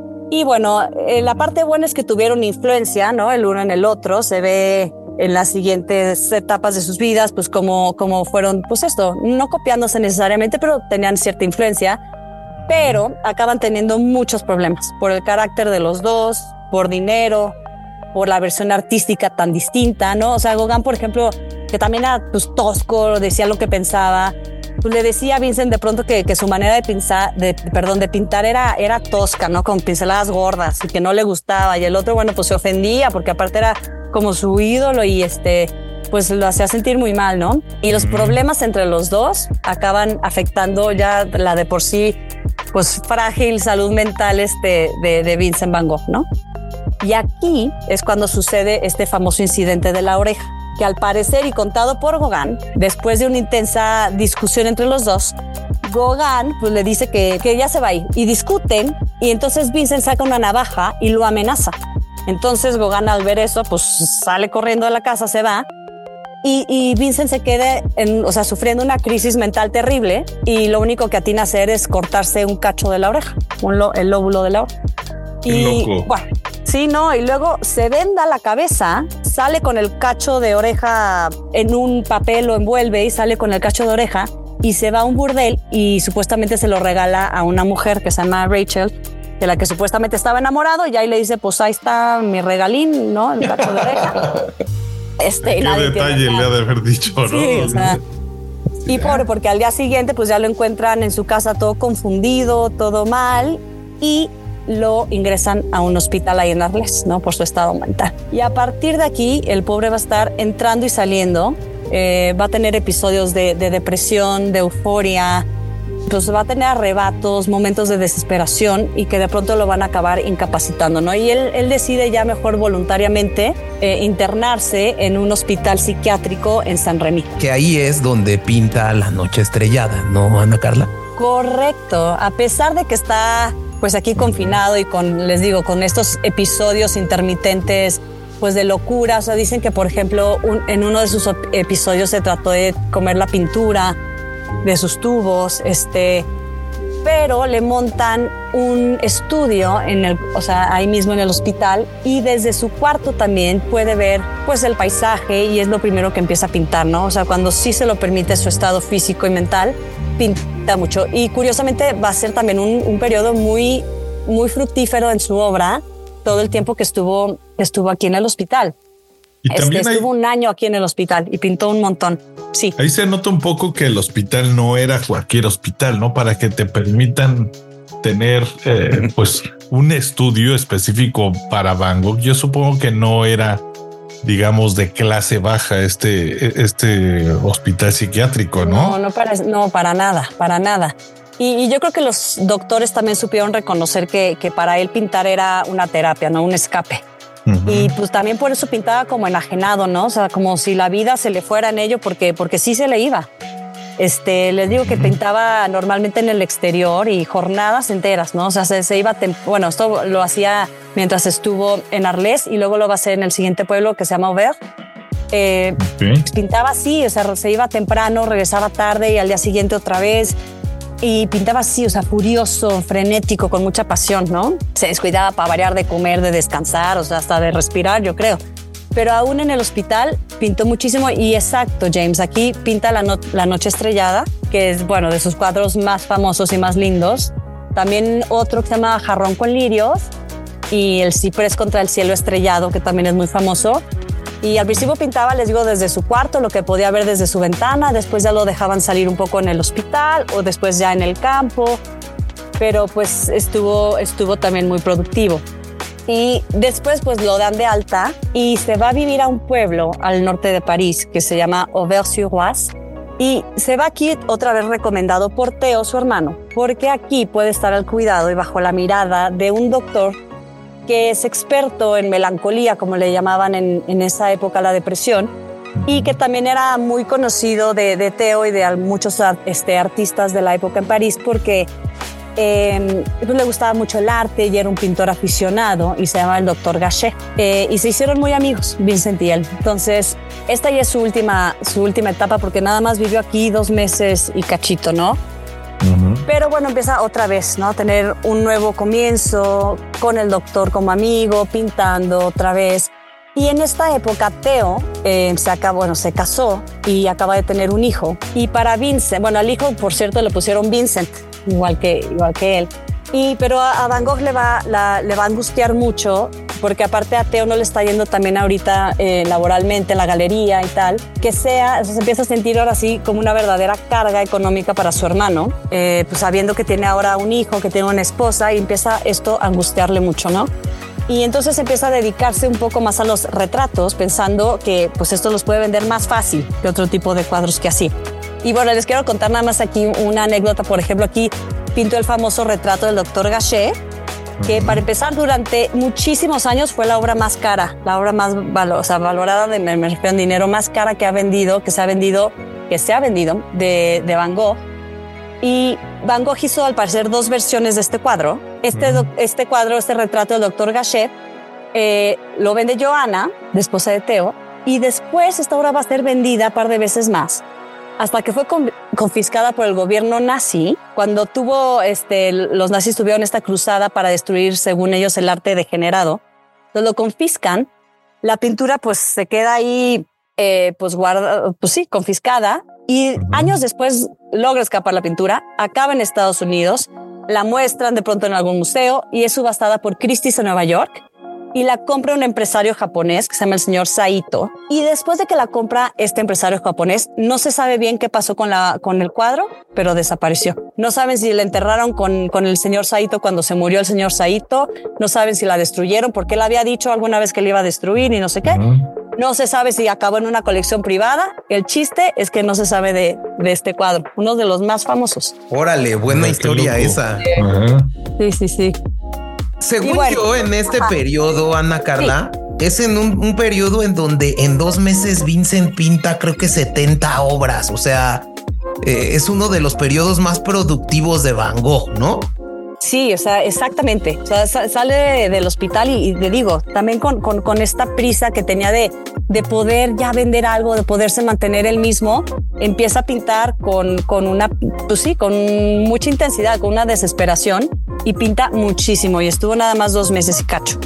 Speaker 4: Y bueno, eh, la parte buena es que tuvieron influencia, ¿no? El uno en el otro. Se ve en las siguientes etapas de sus vidas, pues como, como fueron, pues esto, no copiándose necesariamente, pero tenían cierta influencia, pero acaban teniendo muchos problemas por el carácter de los dos, por dinero, por la versión artística tan distinta, ¿no? O sea, Gauguin, por ejemplo, que también era pues, tosco, decía lo que pensaba, pues le decía a Vincent de pronto que, que su manera de pintar, de, perdón, de pintar era, era tosca, ¿no? Con pinceladas gordas y que no le gustaba. Y el otro, bueno, pues se ofendía porque aparte era como su ídolo y este, pues lo hacía sentir muy mal, ¿no? Y los problemas entre los dos acaban afectando ya la de por sí, pues frágil salud mental este, de, de Vincent Van Gogh, ¿no? Y aquí es cuando sucede este famoso incidente de la oreja, que al parecer y contado por Gauguin, después de una intensa discusión entre los dos, Gauguin pues, le dice que, que ya se va a ir y discuten, y entonces Vincent saca una navaja y lo amenaza. Entonces Gauguin, al ver eso, pues sale corriendo de la casa, se va, y, y Vincent se queda en, o sea, sufriendo una crisis mental terrible, y lo único que atina a hacer es cortarse un cacho de la oreja, un lo, el lóbulo de la oreja.
Speaker 3: Qué
Speaker 4: y
Speaker 3: loco.
Speaker 4: Bueno, sí, no, y luego se venda la cabeza, sale con el cacho de oreja en un papel, lo envuelve y sale con el cacho de oreja y se va a un burdel y supuestamente se lo regala a una mujer que se llama Rachel, de la que supuestamente estaba enamorado, y ahí le dice, pues ahí está mi regalín, ¿no? El cacho de oreja. Este,
Speaker 3: Qué
Speaker 4: nadie
Speaker 3: detalle le ha de haber dicho, ¿no?
Speaker 4: Sí, o sea,
Speaker 3: Sí.
Speaker 4: y pobre, porque al día siguiente pues ya lo encuentran en su casa todo confundido, todo mal, y lo ingresan a un hospital ahí en Arles, ¿no? Por su estado mental. Y a partir de aquí, el pobre va a estar entrando y saliendo, eh, va a tener episodios de, de depresión, de euforia, pues va a tener arrebatos, momentos de desesperación y que de pronto lo van a acabar incapacitando, ¿no? Y él, él decide ya mejor voluntariamente eh, internarse en un hospital psiquiátrico en Saint-Rémy.
Speaker 2: Que ahí es donde pinta La Noche Estrellada, ¿no, Ana Carla?
Speaker 4: Correcto. A pesar de que está pues aquí confinado y con, les digo, con estos episodios intermitentes pues de locura. O sea, dicen que, por ejemplo, un, en uno de sus episodios se trató de comer la pintura de sus tubos, este, pero le montan un estudio en el, o sea, ahí mismo en el hospital, y desde su cuarto también puede ver pues el paisaje, y es lo primero que empieza a pintar, ¿no? O sea, cuando sí se lo permite su estado físico y mental, pinta mucho. Y curiosamente va a ser también un, un periodo muy, muy fructífero en su obra, todo el tiempo que estuvo, estuvo aquí en el hospital.
Speaker 3: Y también
Speaker 4: este,
Speaker 3: hay...
Speaker 4: estuvo un año aquí en el hospital y pintó un montón. Sí.
Speaker 3: Ahí se nota un poco que el hospital no era cualquier hospital, ¿no? Para que te permitan tener eh, pues un estudio específico para Van Gogh. Yo supongo que no era, digamos, de clase baja este, este hospital psiquiátrico, ¿no?
Speaker 4: No, no para, no, para nada, para nada. Y, y yo creo que los doctores también supieron reconocer que, que para él pintar era una terapia, no un escape. Uh-huh. Y pues también por eso pintaba como enajenado, ¿no? O sea, como si la vida se le fuera en ello, porque, porque sí se le iba. Este, les digo que uh-huh. pintaba normalmente en el exterior y jornadas enteras, ¿no? O sea, se, se iba, bueno, esto lo hacía mientras estuvo en Arles, y luego lo va a hacer en el siguiente pueblo que se llama Auvers. Eh, okay. Pues pintaba así, o sea, se iba temprano, regresaba tarde y al día siguiente otra vez. Y pintaba así, o sea, furioso, frenético, con mucha pasión, ¿no? Se descuidaba para variar de comer, de descansar, o sea, hasta de respirar, yo creo. Pero aún en el hospital pintó muchísimo. Y exacto, James, aquí pinta la, no- la Noche Estrellada, que es, bueno, de sus cuadros más famosos y más lindos. También otro que se llama Jarrón con lirios, y El ciprés contra el cielo estrellado, que también es muy famoso. Y al principio pintaba, les digo, desde su cuarto, lo que podía ver desde su ventana. Después ya lo dejaban salir un poco en el hospital, o después ya en el campo. Pero pues estuvo, estuvo también muy productivo. Y después pues lo dan de alta y se va a vivir a un pueblo al norte de París que se llama Auvers-sur-Oise. Y se va aquí otra vez recomendado por Theo, su hermano, porque aquí puede estar al cuidado y bajo la mirada de un doctor que es experto en melancolía, como le llamaban en, en esa época la depresión, y que también era muy conocido de, de Theo y de muchos este, artistas de la época en París, porque eh, pues le gustaba mucho el arte y era un pintor aficionado, y se llama el doctor Gachet. Eh, y se hicieron muy amigos, Vincent y él. Entonces, esta ya es su última, su última etapa, porque nada más vivió aquí dos meses y cachito, ¿no? Uh-huh. Pero bueno, empieza otra vez, ¿no? A tener un nuevo comienzo con el doctor como amigo, pintando otra vez. Y en esta época, Theo eh, se, acabó, bueno, se casó y acaba de tener un hijo. Y para Vincent, bueno, al hijo, por cierto, le pusieron Vincent, igual que, igual que él. Y, pero a, a Van Gogh le va, la, le va a angustiar mucho, porque aparte a Theo no le está yendo también ahorita eh, laboralmente en la galería y tal, que sea, o sea, se empieza a sentir ahora sí como una verdadera carga económica para su hermano, eh, pues sabiendo que tiene ahora un hijo, que tiene una esposa, y empieza esto a angustiarle mucho, ¿no? Y entonces empieza a dedicarse un poco más a los retratos, pensando que pues esto los puede vender más fácil que otro tipo de cuadros que así. Y bueno, les quiero contar nada más aquí una anécdota. Por ejemplo, aquí pintó el famoso retrato del doctor Gachet, que para empezar durante muchísimos años fue la obra más cara, la obra más valo, o sea, valorada, de, me refiero en dinero, más cara que ha vendido, que se ha vendido, que se ha vendido de, de Van Gogh. Y Van Gogh hizo al parecer dos versiones de este cuadro. Este, do, este cuadro, este retrato del doctor Gachet, eh, lo vende Johanna, la esposa de Theo, y después esta obra va a ser vendida un par de veces más, hasta que fue con, confiscada por el gobierno nazi, cuando tuvo, este, los nazis tuvieron esta cruzada para destruir, según ellos, el arte degenerado. Entonces lo confiscan, la pintura pues se queda ahí, eh, pues guarda, pues sí, confiscada, y uh-huh. años después logra escapar la pintura, acaba en Estados Unidos, la muestran de pronto en algún museo y es subastada por Christie's en Nueva York, y la compra un empresario japonés que se llama el señor Saito. Y después de que la compra este empresario japonés, no se sabe bien qué pasó con, la, con el cuadro, pero desapareció. No saben si la enterraron con, con el señor Saito cuando se murió el señor Saito, no saben si la destruyeron porque él había dicho alguna vez que le iba a destruir y no sé qué. Uh-huh. No se sabe si acabó en una colección privada. El chiste es que no se sabe de, de este cuadro, uno de los más famosos.
Speaker 2: Órale, buena Ay, historia esa.
Speaker 3: Uh-huh.
Speaker 4: Sí, sí, sí.
Speaker 2: Según bueno, yo, en este ajá. periodo, Ana Carla, sí. es en un, un periodo en donde en dos meses Vincent pinta creo que setenta obras. O sea, eh, es uno de los periodos más productivos de Van Gogh, ¿no?
Speaker 4: Sí, o sea, exactamente. O sea, sale del hospital y, y te digo, también con, con, con esta prisa que tenía de, de poder ya vender algo, de poderse mantener él mismo, empieza a pintar con, con una, pues sí, con mucha intensidad, con una desesperación, y pinta muchísimo. Y estuvo nada más dos meses y cacho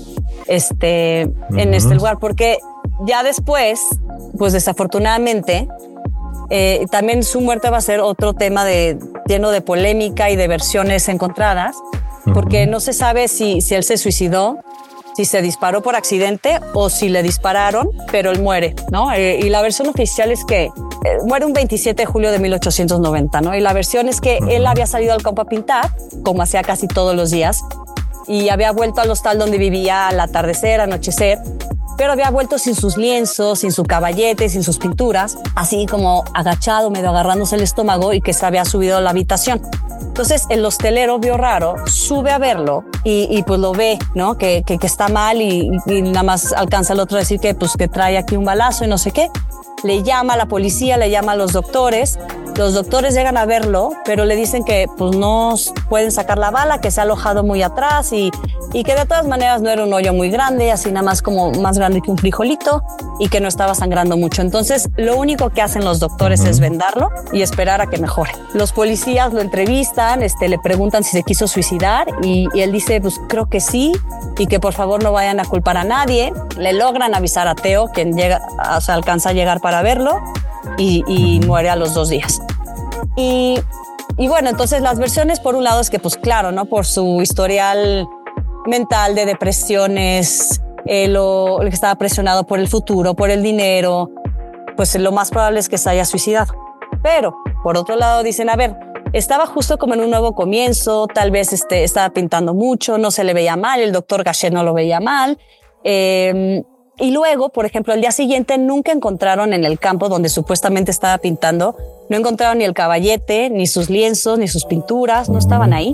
Speaker 4: este, uh-huh. en este lugar, porque ya después, pues desafortunadamente, Eh, también su muerte va a ser otro tema de, lleno de polémica y de versiones encontradas, porque uh-huh. no se sabe si, si él se suicidó, si se disparó por accidente o si le dispararon, pero él muere, ¿no? Eh, y la versión oficial es que eh, muere un veintisiete de julio de mil ochocientos noventa, ¿no? Y la versión es que uh-huh. él había salido al campo a pintar, como hacía casi todos los días, y había vuelto al hostal donde vivía al atardecer, anochecer, pero había vuelto sin sus lienzos, sin su caballete, sin sus pinturas, así como agachado, medio agarrándose el estómago, y que se había subido a la habitación. Entonces el hostelero vio raro, sube a verlo y, y pues lo ve, ¿no? Que, que, que está mal, y, y nada más alcanza el otro a decir que, pues, que trae aquí un balazo y no sé qué. Le llama a la policía, le llama a los doctores. Los doctores llegan a verlo, pero le dicen que pues no pueden sacar la bala, que se ha alojado muy atrás, y, y que de todas maneras no era un hoyo muy grande, así nada más como más grande que un frijolito, y que no estaba sangrando mucho. Entonces lo único que hacen los doctores uh-huh. es vendarlo y esperar a que mejore. Los policías lo entrevistan, este, le preguntan si se quiso suicidar, y, y él dice pues creo que sí, y que por favor no vayan a culpar a nadie. Le logran avisar a Teo, quien llega, o sea, alcanza a llegar para verlo, y, y muere a los dos días. Y, y bueno, entonces las versiones, por un lado, es que pues claro, ¿no? Por su historial mental de depresiones, eh, lo, lo que estaba presionado por el futuro, por el dinero, pues lo más probable es que se haya suicidado. Pero por otro lado dicen, a ver, estaba justo como en un nuevo comienzo, tal vez este, estaba pintando mucho, no se le veía mal, el doctor Gachet no lo veía mal. Eh, Y luego, por ejemplo, el día siguiente nunca encontraron en el campo donde supuestamente estaba pintando, no encontraron ni el caballete, ni sus lienzos, ni sus pinturas, no estaban ahí.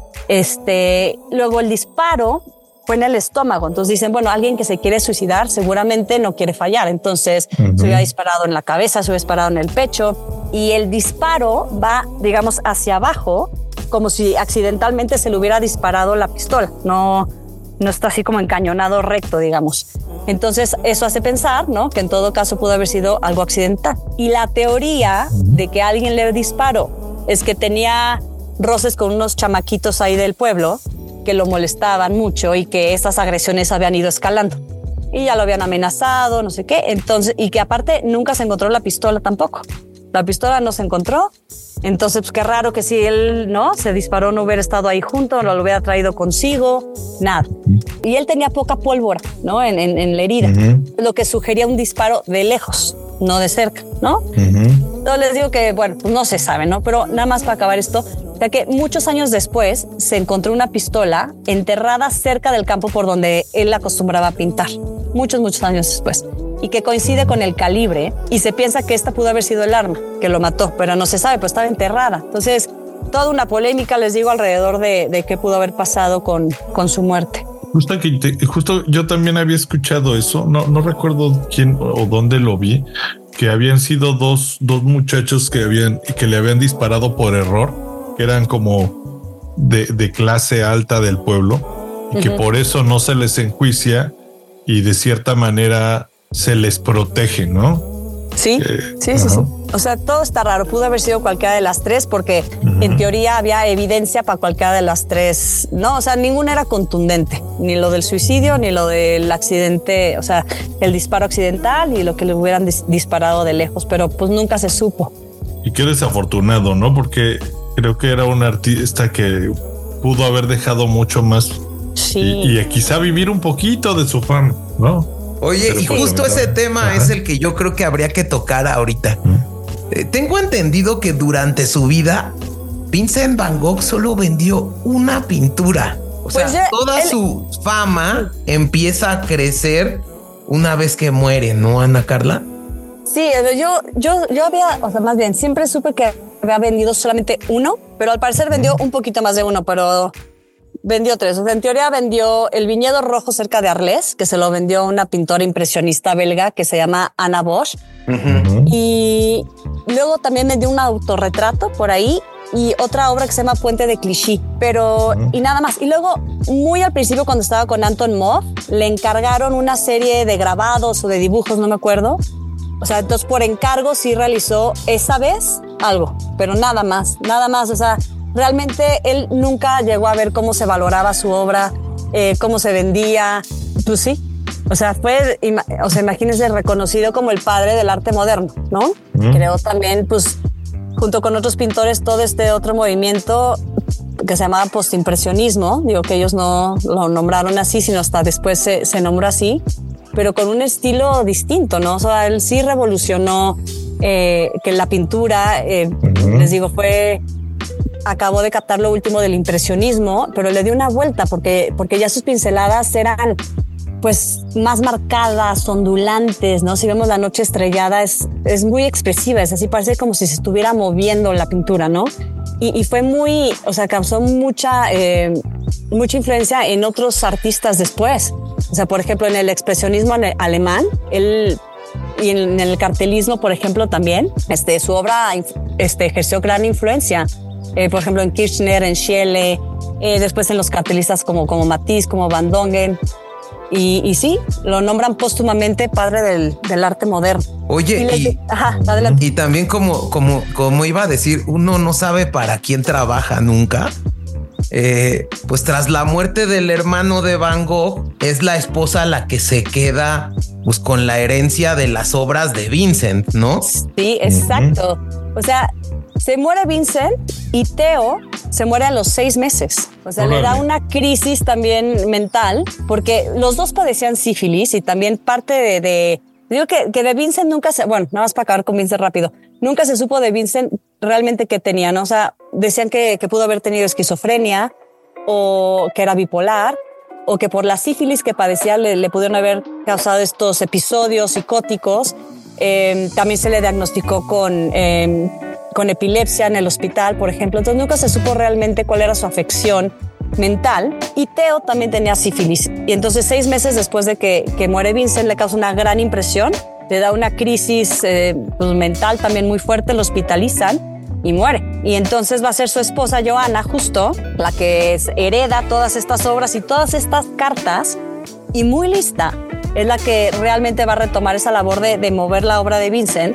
Speaker 4: Este, luego el disparo fue en el estómago. Entonces dicen, bueno, alguien que se quiere suicidar seguramente no quiere fallar. Entonces uh-huh. se hubiera disparado en la cabeza, se hubiera disparado en el pecho, y el disparo va, digamos, hacia abajo, como si accidentalmente se le hubiera disparado la pistola. No, no está así como encañonado recto, digamos. Entonces eso hace pensar, ¿no?, que en todo caso pudo haber sido algo accidental. Y la teoría de que alguien le disparó es que tenía roces con unos chamaquitos ahí del pueblo que lo molestaban mucho, y que estas agresiones habían ido escalando y ya lo habían amenazado, no sé qué. Entonces, y que aparte nunca se encontró la pistola tampoco. La pistola no se encontró. Entonces, pues qué raro que si él no se disparó no hubiera estado ahí junto, no lo hubiera traído consigo, nada. Y él tenía poca pólvora, ¿no? En, en, en la herida, uh-huh. lo que sugería un disparo de lejos, no de cerca, ¿no? Uh-huh. Entonces les digo que, bueno, pues no se sabe, ¿no? Pero nada más para acabar esto, o sea que muchos años después se encontró una pistola enterrada cerca del campo por donde él acostumbraba a pintar. Muchos, muchos años después. Y que coincide con el calibre, y se piensa que esta pudo haber sido el arma que lo mató, pero no se sabe, pues estaba enterrada. Entonces, toda una polémica, les digo, alrededor de, de qué pudo haber pasado con, con su muerte.
Speaker 3: Justo que te, justo yo también había escuchado eso, no, no recuerdo quién o dónde lo vi, que habían sido dos, dos muchachos que habían, que le habían disparado por error, que eran como de, de clase alta del pueblo, y uh-huh. que por eso no se les enjuicia, y de cierta manera se les protege, ¿no?
Speaker 4: Sí, eh, sí, sí, sí. O sea, todo está raro. Pudo haber sido cualquiera de las tres, porque uh-huh. en teoría había evidencia para cualquiera de las tres. No, o sea, ninguna era contundente. Ni lo del suicidio, ni lo del accidente, o sea, el disparo accidental y lo que le hubieran dis- disparado de lejos. Pero pues nunca se supo.
Speaker 3: Y qué desafortunado, ¿no? Porque creo que era un artista que pudo haber dejado mucho más.
Speaker 4: Sí.
Speaker 3: Y, y quizá vivir un poquito de su fama, ¿no?
Speaker 2: Oye, pero y justo ese tema Ajá. es el que yo creo que habría que tocar ahorita. Eh, tengo entendido que durante su vida, Vincent Van Gogh solo vendió una pintura. O sea, pues ya, toda él... su fama empieza a crecer una vez que muere, ¿no, Ana Carla?
Speaker 4: Sí, yo, yo, yo había, o sea, más bien, siempre supe que había vendido solamente uno, pero al parecer vendió un poquito más de uno, pero... vendió tres. O sea, en teoría vendió el Viñedo Rojo cerca de Arles, que se lo vendió a una pintora impresionista belga que se llama Anna Bosch. Uh-huh. Y luego también vendió un autorretrato por ahí, y otra obra que se llama Puente de Clichy, pero uh-huh. y nada más. Y luego, muy al principio, cuando estaba con Anton Moth, le encargaron una serie de grabados o de dibujos, no me acuerdo. O sea, entonces por encargo sí realizó esa vez algo, pero nada más, nada más. O sea, realmente él nunca llegó a ver cómo se valoraba su obra, eh, cómo se vendía. Pues sí. O sea, fue, o sea, imagínense, reconocido como el padre del arte moderno, ¿no? Mm. Creó también, pues, junto con otros pintores, todo este otro movimiento que se llamaba postimpresionismo. Digo que ellos no lo nombraron así, sino hasta después se, se nombró así, pero con un estilo distinto, ¿no? O sea, él sí revolucionó eh, que la pintura, eh, uh-huh. les digo, fue... acabó de captar lo último del impresionismo, pero le dio una vuelta porque, porque ya sus pinceladas eran pues más marcadas, ondulantes, ¿no? Si vemos La noche estrellada es, es muy expresiva, es así, parece como si se estuviera moviendo la pintura, ¿no? Y, y fue muy, o sea, causó mucha, eh, mucha influencia en otros artistas después. O sea, por ejemplo, en el expresionismo alemán, él, y en el cartelismo, por ejemplo, también, este, su obra este, ejerció gran influencia. Eh, por ejemplo, en Kirchner, en Schiele, eh, después en los cartelistas como, como Matisse, como Van Dongen. Y, y sí, lo nombran póstumamente padre del, del arte moderno.
Speaker 2: Oye, y,
Speaker 4: y, ajá, adelante.
Speaker 2: Y también como, como, como iba a decir, uno no sabe para quién trabaja nunca. Eh, pues tras la muerte del hermano de Van Gogh, es la esposa la que se queda pues con la herencia de las obras de Vincent, ¿no?
Speaker 4: Sí, exacto. Uh-huh. O sea, se muere Vincent y Theo se muere a los seis meses. O sea, Órale. Le da una crisis también mental, porque los dos padecían sífilis y también parte de... de digo que, que de Vincent nunca se... Bueno, nada más para acabar con Vincent rápido. Nunca se supo de Vincent realmente qué tenía, ¿no? O sea, decían que, que pudo haber tenido esquizofrenia o que era bipolar o que por la sífilis que padecía le, le pudieron haber causado estos episodios psicóticos. Eh, también se le diagnosticó con... Eh, con epilepsia en el hospital, por ejemplo. Entonces nunca se supo realmente cuál era su afección mental. Y Theo también tenía sífilis. Y entonces seis meses después de que, que muere Vincent le causa una gran impresión, le da una crisis eh, pues, mental también muy fuerte, lo hospitalizan y muere. Y entonces va a ser su esposa Johanna justo la que es, hereda todas estas obras y todas estas cartas, y muy lista es la que realmente va a retomar esa labor de, de mover la obra de Vincent.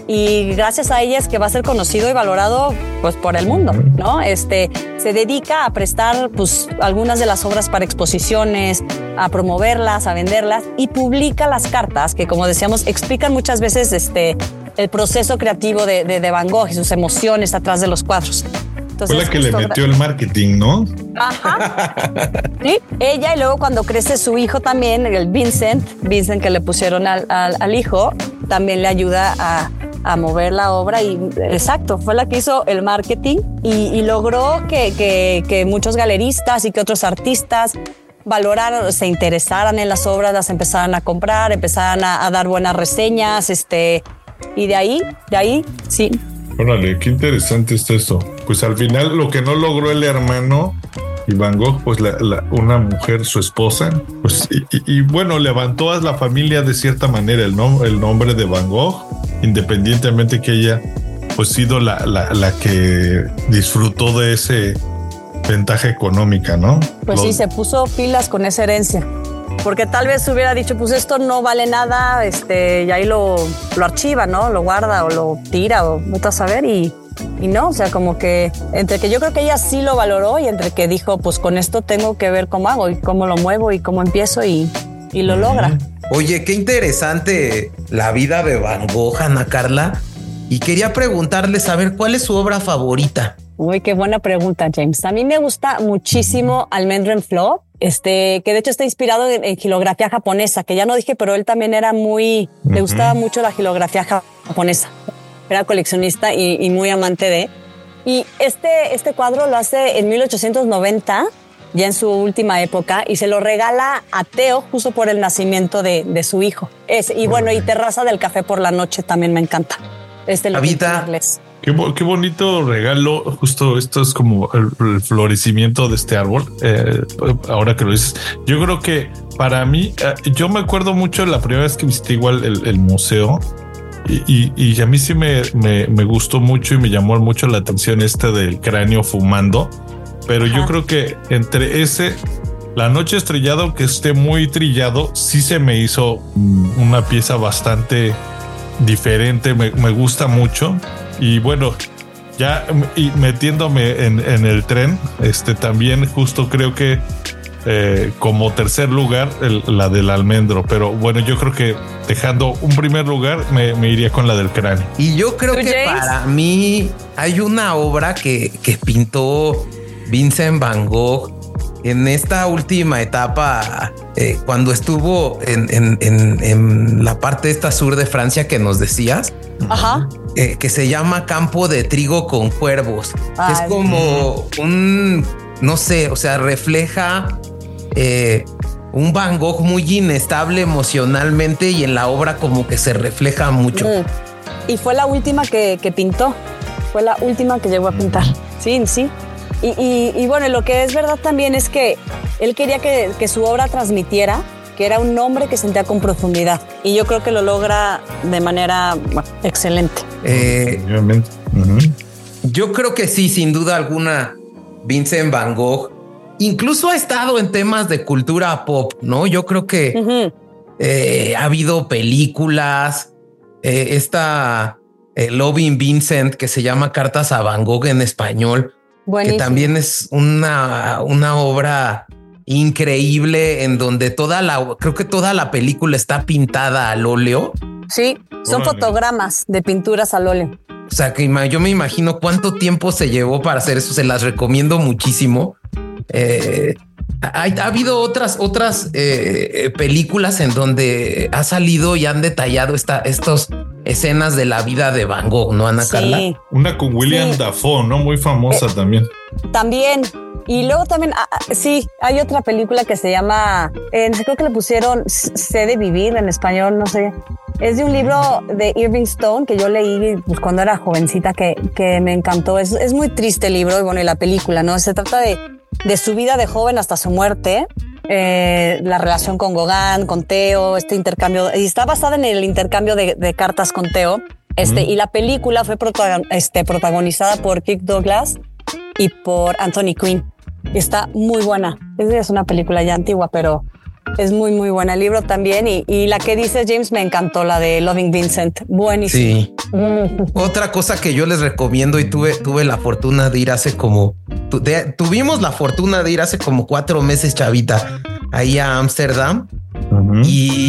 Speaker 4: Y gracias a ella es que va a ser conocido y valorado pues por el mundo, ¿no? Este, se dedica a prestar pues algunas de las obras para exposiciones, a promoverlas, a venderlas, y publica las cartas que, como decíamos, explican muchas veces este, el proceso creativo de, de, de Van Gogh y sus emociones atrás de los cuadros. Entonces,
Speaker 3: fue la que le metió el marketing, ¿no?
Speaker 4: Ajá. Sí, ella, y luego cuando crece su hijo también, el Vincent, Vincent que le pusieron al, al, al hijo, también le ayuda a, a mover la obra. Y exacto, fue la que hizo el marketing y, y logró que, que, que muchos galeristas y que otros artistas valoraran, se interesaran en las obras, las empezaran a comprar, empezaran a, a dar buenas reseñas, este, y de ahí, de ahí, sí.
Speaker 3: Órale, qué interesante está esto. Pues al final lo que no logró el hermano y Van Gogh, pues la, la, una mujer, su esposa, pues y, y, y bueno, levantó a la familia de cierta manera el, nom- el nombre de Van Gogh, independientemente que ella pues sido la, la, la que disfrutó de ese ventaja económica, ¿no?
Speaker 4: Pues Los... sí, se puso pilas con esa herencia. Porque tal vez hubiera dicho, pues esto no vale nada, este, y ahí lo, lo archiva, ¿no? Lo guarda o lo tira o no te vas a ver y, y no, o sea, como que entre que yo creo que ella sí lo valoró y entre que dijo, pues con esto tengo que ver cómo hago y cómo lo muevo y cómo empiezo y, y lo logra.
Speaker 2: Oye, qué interesante la vida de Van Gogh, Ana Carla. Y quería preguntarle, saber cuál es su obra favorita.
Speaker 4: Uy, qué buena pregunta, James. A mí me gusta muchísimo Almendra en Flor, este, que de hecho está inspirado en, en xilografía japonesa, que ya no dije, pero él también era muy, uh-huh. le gustaba mucho la xilografía japonesa. Era coleccionista y, y muy amante de. Y este, este cuadro lo hace en mil ochocientos noventa, ya en su última época, y se lo regala a Theo justo por el nacimiento de, de su hijo. Es, y bueno, y Terraza del Café por la Noche también me encanta. Este lo
Speaker 2: Habita.
Speaker 3: Qué, qué bonito regalo. Justo esto es como el, el florecimiento de este árbol. Eh, ahora que lo dices, yo creo que para mí, eh, yo me acuerdo mucho la primera vez que visité igual el, el museo y, y a mí sí me, me, me gustó mucho y me llamó mucho la atención este del cráneo fumando, pero Ajá. yo creo que entre ese, La Noche Estrellada, aunque esté muy trillado, sí se me hizo una pieza bastante diferente, me, me gusta mucho. Y bueno, ya y metiéndome en, en el tren, este también justo creo que eh, como tercer lugar el, la del almendro, pero bueno, yo creo que dejando un primer lugar me, me iría con la del cráneo.
Speaker 2: Y yo creo que James? para mí hay una obra que, que pintó Vincent Van Gogh en esta última etapa, eh, cuando estuvo en, en, en, en la parte esta sur de Francia que nos decías.
Speaker 4: Ajá.
Speaker 2: Eh, que se llama Campo de Trigo con Cuervos. Ay, es como un, no sé, o sea, refleja eh, un Van Gogh muy inestable emocionalmente y en la obra como que se refleja mucho.
Speaker 4: Mm. Y fue la última que, que pintó, fue la última que llegó a pintar. Sí, sí. Y, y, y bueno, lo que es verdad también es que él quería que, que su obra transmitiera que era un hombre que sentía con profundidad. Y yo creo que lo logra de manera bueno, excelente.
Speaker 2: Eh, uh-huh. Yo creo que sí, sin duda alguna, Vincent Van Gogh incluso ha estado en temas de cultura pop, ¿no? Yo creo que uh-huh. eh, ha habido películas, eh, esta eh, Loving Vincent que se llama Cartas a Van Gogh en español, Buenísimo. que también es una, una obra increíble en donde toda la, creo que toda la película está pintada al óleo.
Speaker 4: Sí, son Órale. fotogramas de pinturas al óleo.
Speaker 2: O sea, que yo me imagino cuánto tiempo se llevó para hacer eso. Se las recomiendo muchísimo. Eh, ha, ha habido otras, otras eh, películas en donde ha salido y han detallado esta, estos escenas de la vida de Van Gogh, ¿no, Ana sí. Carla?
Speaker 3: Una con William sí. Dafoe, ¿no? Muy famosa eh, también.
Speaker 4: También. Y luego también, ah, sí, hay otra película que se llama, eh, creo que le pusieron Sé de Vivir en español, no sé. Es de un libro de Irving Stone que yo leí pues, cuando era jovencita, que, que me encantó. Es, es muy triste el libro y bueno, y la película, ¿no? Se trata de, de su vida de joven hasta su muerte, eh, la relación con Gauguin, con Theo, este intercambio, y está basada en el intercambio de, de cartas con Theo. Este, mm. Y la película fue protagon, este, protagonizada por Kirk Douglas y por Anthony Quinn. Está muy buena. Es una película ya antigua, pero es muy, muy buena. El libro también. Y, y la que dice James me encantó, la de Loving Vincent. Buenísima.
Speaker 2: Sí. Otra cosa que yo les recomiendo y tuve, tuve la fortuna de ir hace como... Tu, de, tuvimos la fortuna de ir hace como cuatro meses, Chavita, ahí a Ámsterdam. Uh-huh.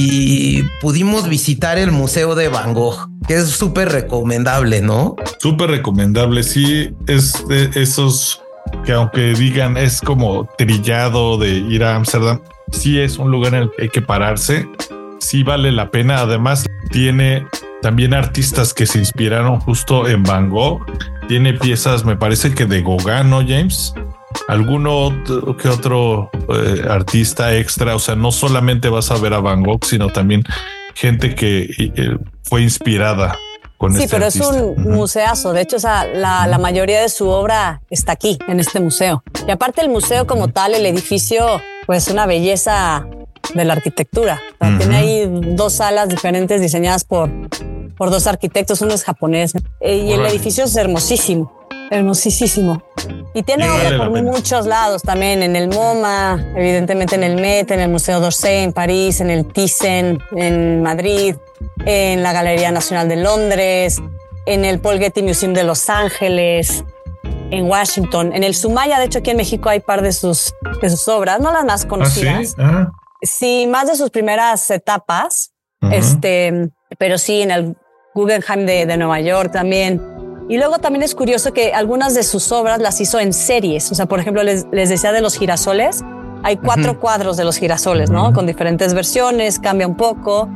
Speaker 2: Y pudimos visitar el Museo de Van Gogh, que es súper recomendable, ¿no?
Speaker 3: Súper recomendable. Sí, es de esos... que aunque digan es como trillado de ir a Ámsterdam, sí es un lugar en el que hay que pararse, sí vale la pena. Además tiene también artistas que se inspiraron justo en Van Gogh, tiene piezas, me parece que de Gauguin, ¿no, James? Alguno otro, que otro eh, artista extra, o sea, no solamente vas a ver a Van Gogh, sino también gente que eh, fue inspirada. Con
Speaker 4: sí,
Speaker 3: este
Speaker 4: pero
Speaker 3: artista.
Speaker 4: Es un uh-huh. museazo. De hecho, o sea, la, la mayoría de su obra está aquí, en este museo. Y aparte el museo como uh-huh. tal, el edificio, pues una belleza de la arquitectura. O sea, uh-huh. tiene ahí dos salas diferentes diseñadas por, por dos arquitectos, uno es japonés. Eh, y el edificio es hermosísimo, hermosísimo. Y tiene obra vale por muchos lados también, en el MoMA, evidentemente en el Met, en el Museo d'Orsay, en París, en el Thyssen, en Madrid, en la Galería Nacional de Londres, en el Paul Getty Museum de Los Ángeles, en Washington, en el Sumaya. De hecho, aquí en México hay par de sus, de sus obras, no las más conocidas. ¿Ah, sí? sí, más de sus primeras etapas, uh-huh. este, pero sí, en el Guggenheim de, de Nueva York también. Y luego también es curioso que algunas de sus obras las hizo en series. O sea, por ejemplo, les, les decía de los girasoles, hay cuatro uh-huh. cuadros de los girasoles, ¿no? Uh-huh. Con diferentes versiones, cambia un poco.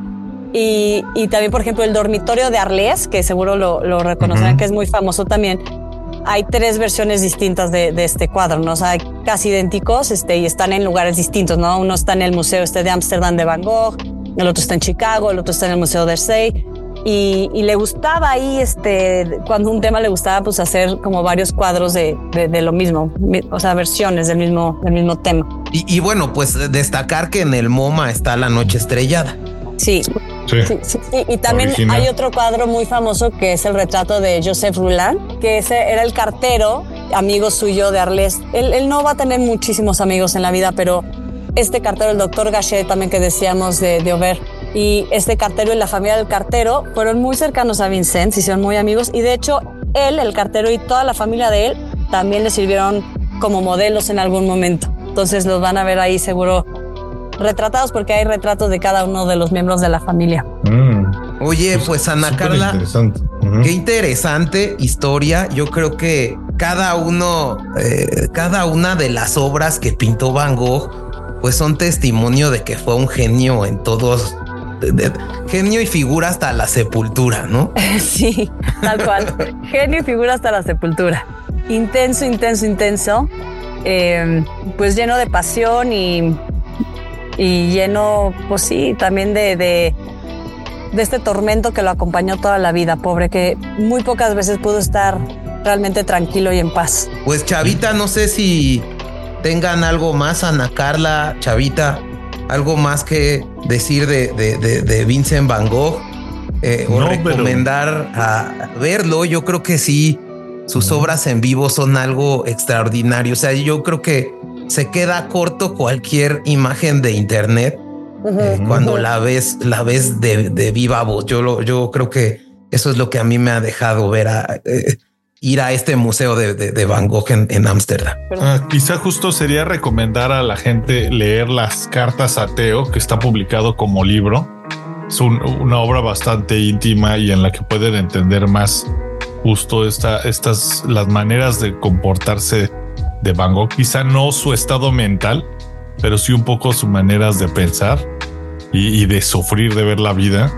Speaker 4: Y, y también, por ejemplo, el dormitorio de Arles, que seguro lo, lo reconocerán, uh-huh. que es muy famoso también. Hay tres versiones distintas de, de este cuadro, ¿no? O sea, casi idénticos, este, y están en lugares distintos, ¿no? Uno está en el Museo este de Ámsterdam de Van Gogh, el otro está en Chicago, el otro está en el Museo d'Orsay. Y, y le gustaba ahí, este, cuando un tema le gustaba, pues hacer como varios cuadros de, de, de lo mismo, o sea, versiones del mismo, del mismo tema.
Speaker 2: Y, y bueno, pues destacar que en el MoMA está La Noche Estrellada.
Speaker 4: Sí.
Speaker 3: Sí.
Speaker 4: Sí, sí, sí. Y también original. Hay otro cuadro muy famoso que es el retrato de Joseph Rouland, que ese era el cartero, amigo suyo de Arles. Él, él no va a tener muchísimos amigos en la vida, pero este cartero, el doctor Gachet, también que decíamos de, de Aubert, y este cartero y la familia del cartero fueron muy cercanos a Vincent, se hicieron muy amigos, y de hecho él, el cartero y toda la familia de él también le sirvieron como modelos en algún momento. Entonces los van a ver ahí seguro retratados porque hay retratos de cada uno de los miembros de la familia.
Speaker 2: Mm. Oye, pues, pues Ana Carla,
Speaker 3: interesante. Uh-huh.
Speaker 2: Qué interesante historia. Yo creo que cada uno, eh, cada una de las obras que pintó Van Gogh, pues son testimonio de que fue un genio en todos, de, de, genio y figura hasta la sepultura, ¿no?
Speaker 4: Sí, tal cual. Genio y figura hasta la sepultura. Intenso, intenso, intenso. Eh, pues lleno de pasión y, y lleno, pues sí, también de, de, de este tormento que lo acompañó toda la vida, pobre, que muy pocas veces pudo estar realmente tranquilo y en paz.
Speaker 2: Pues Chavita, no sé si tengan algo más, Ana Carla, Chavita, algo más que decir de, de, de, de Vincent Van Gogh, eh, o no, recomendar pero... a verlo. Yo creo que sí, sus uh-huh. obras en vivo son algo extraordinario. O sea, yo creo que se queda corto cualquier imagen de internet uh-huh. eh, cuando uh-huh. la ves, la ves de, de viva voz. Yo, lo, yo creo que eso es lo que a mí me ha dejado ver a... Eh, ir a este museo de, de, de Van Gogh en Ámsterdam.
Speaker 3: Ah, quizá justo sería recomendar a la gente leer Las cartas a Theo, que está publicado como libro. Es un, una obra bastante íntima y en la que pueden entender más justo esta, estas, las maneras de comportarse de Van Gogh. Quizá no su estado mental, pero sí un poco sus maneras de pensar y, y de sufrir, de ver la vida.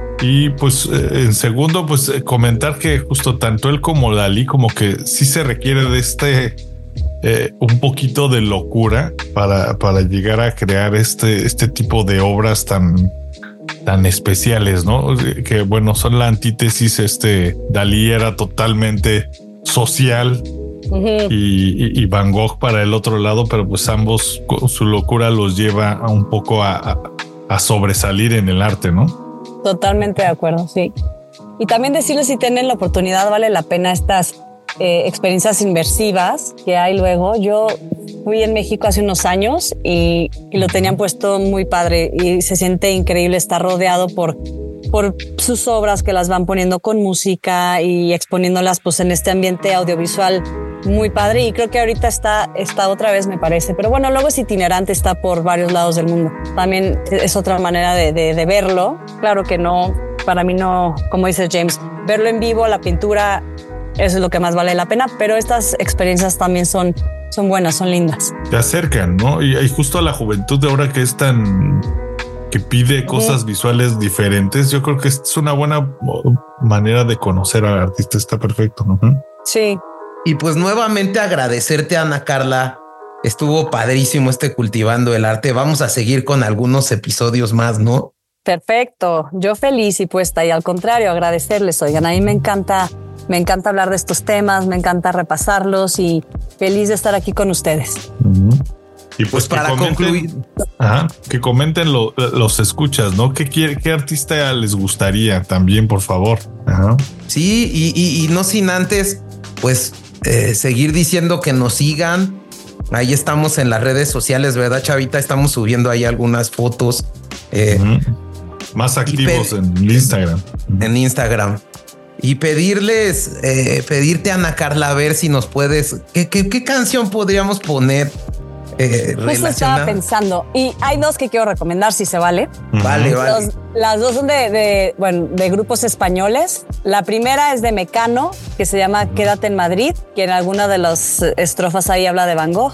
Speaker 3: Y pues eh, en segundo, pues eh, comentar que justo tanto él como Dalí como que sí se requiere de este eh, un poquito de locura para, para llegar a crear este, este tipo de obras tan, tan especiales, ¿no? Que bueno, son la antítesis. Este Dalí era totalmente social uh-huh. y, y, y Van Gogh para el otro lado, pero pues ambos su locura los lleva a un poco a, a, a sobresalir en el arte, ¿no?
Speaker 4: Totalmente de acuerdo, sí. Y también decirles, si tienen la oportunidad, vale la pena estas eh, experiencias inmersivas que hay luego. Yo fui en México hace unos años y, y lo tenían puesto muy padre y se siente increíble estar rodeado por, por sus obras que las van poniendo con música y exponiéndolas pues en este ambiente audiovisual muy padre. Y creo que ahorita está, está otra vez, me parece. Pero bueno, luego es itinerante, está por varios lados del mundo. También es otra manera de, de, de verlo. Claro que no, para mí no, como dice James, verlo en vivo, la pintura, eso es lo que más vale la pena. Pero estas experiencias también son, son buenas, son lindas.
Speaker 3: Te acercan, ¿no? Y, y justo a la juventud de ahora que es tan... que pide cosas uh-huh. visuales diferentes. Yo creo que es una buena manera de conocer al artista. Está perfecto. Uh-huh.
Speaker 4: Sí.
Speaker 2: Y pues nuevamente agradecerte, Ana Carla. Estuvo padrísimo este Cultivando el Arte. Vamos a seguir con algunos episodios más, ¿no?
Speaker 4: Perfecto. Yo feliz y puesta. Y al contrario, agradecerles. Oigan, a mí me encanta, me encanta hablar de estos temas, me encanta repasarlos y feliz de estar aquí con ustedes.
Speaker 3: Uh-huh. Y pues,
Speaker 2: pues para
Speaker 3: comenten,
Speaker 2: concluir,
Speaker 3: ajá, que comenten lo, los escuchas, ¿no? ¿Qué, quiere, ¿Qué artista les gustaría también, por favor? Ajá.
Speaker 2: Sí, y, y, y no sin antes, pues eh, seguir diciendo que nos sigan. Ahí estamos en las redes sociales, ¿verdad, Chavita? Estamos subiendo ahí algunas fotos. Eh,
Speaker 3: uh-huh. Más activos en Instagram.
Speaker 2: En Instagram. Y pedirles, eh, pedirte, Ana Carla, a ver si nos puedes... ¿Qué, qué, qué canción podríamos poner? Eh,
Speaker 4: Justo estaba pensando y hay dos que quiero recomendar si se vale.
Speaker 2: Vale, vale.
Speaker 4: Los, las dos son de, de, bueno, de grupos españoles. La primera es de Mecano, que se llama Quédate en Madrid, que en alguna de las estrofas ahí habla de Van Gogh.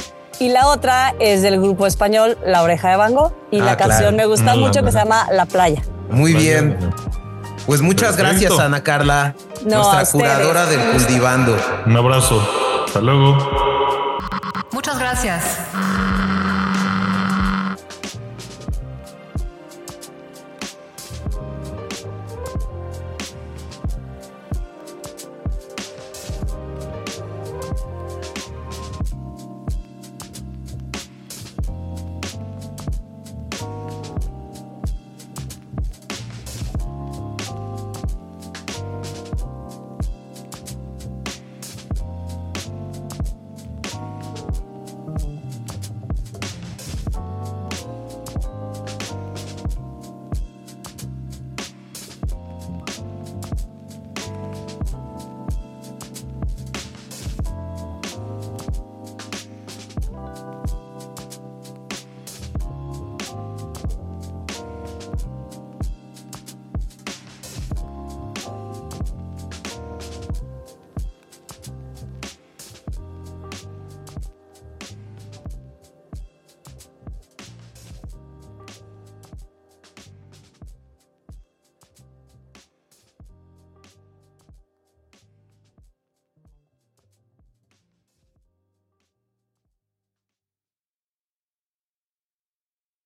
Speaker 4: Y la otra es del grupo español La Oreja de Van Gogh y ah, la canción claro. me gusta no, mucho no, que no. se llama La Playa.
Speaker 2: Muy bien. Pues muchas Perfecto. gracias, Ana Carla, no, nuestra curadora del Cultivando.
Speaker 3: Un abrazo. Hasta luego.
Speaker 1: Muchas gracias.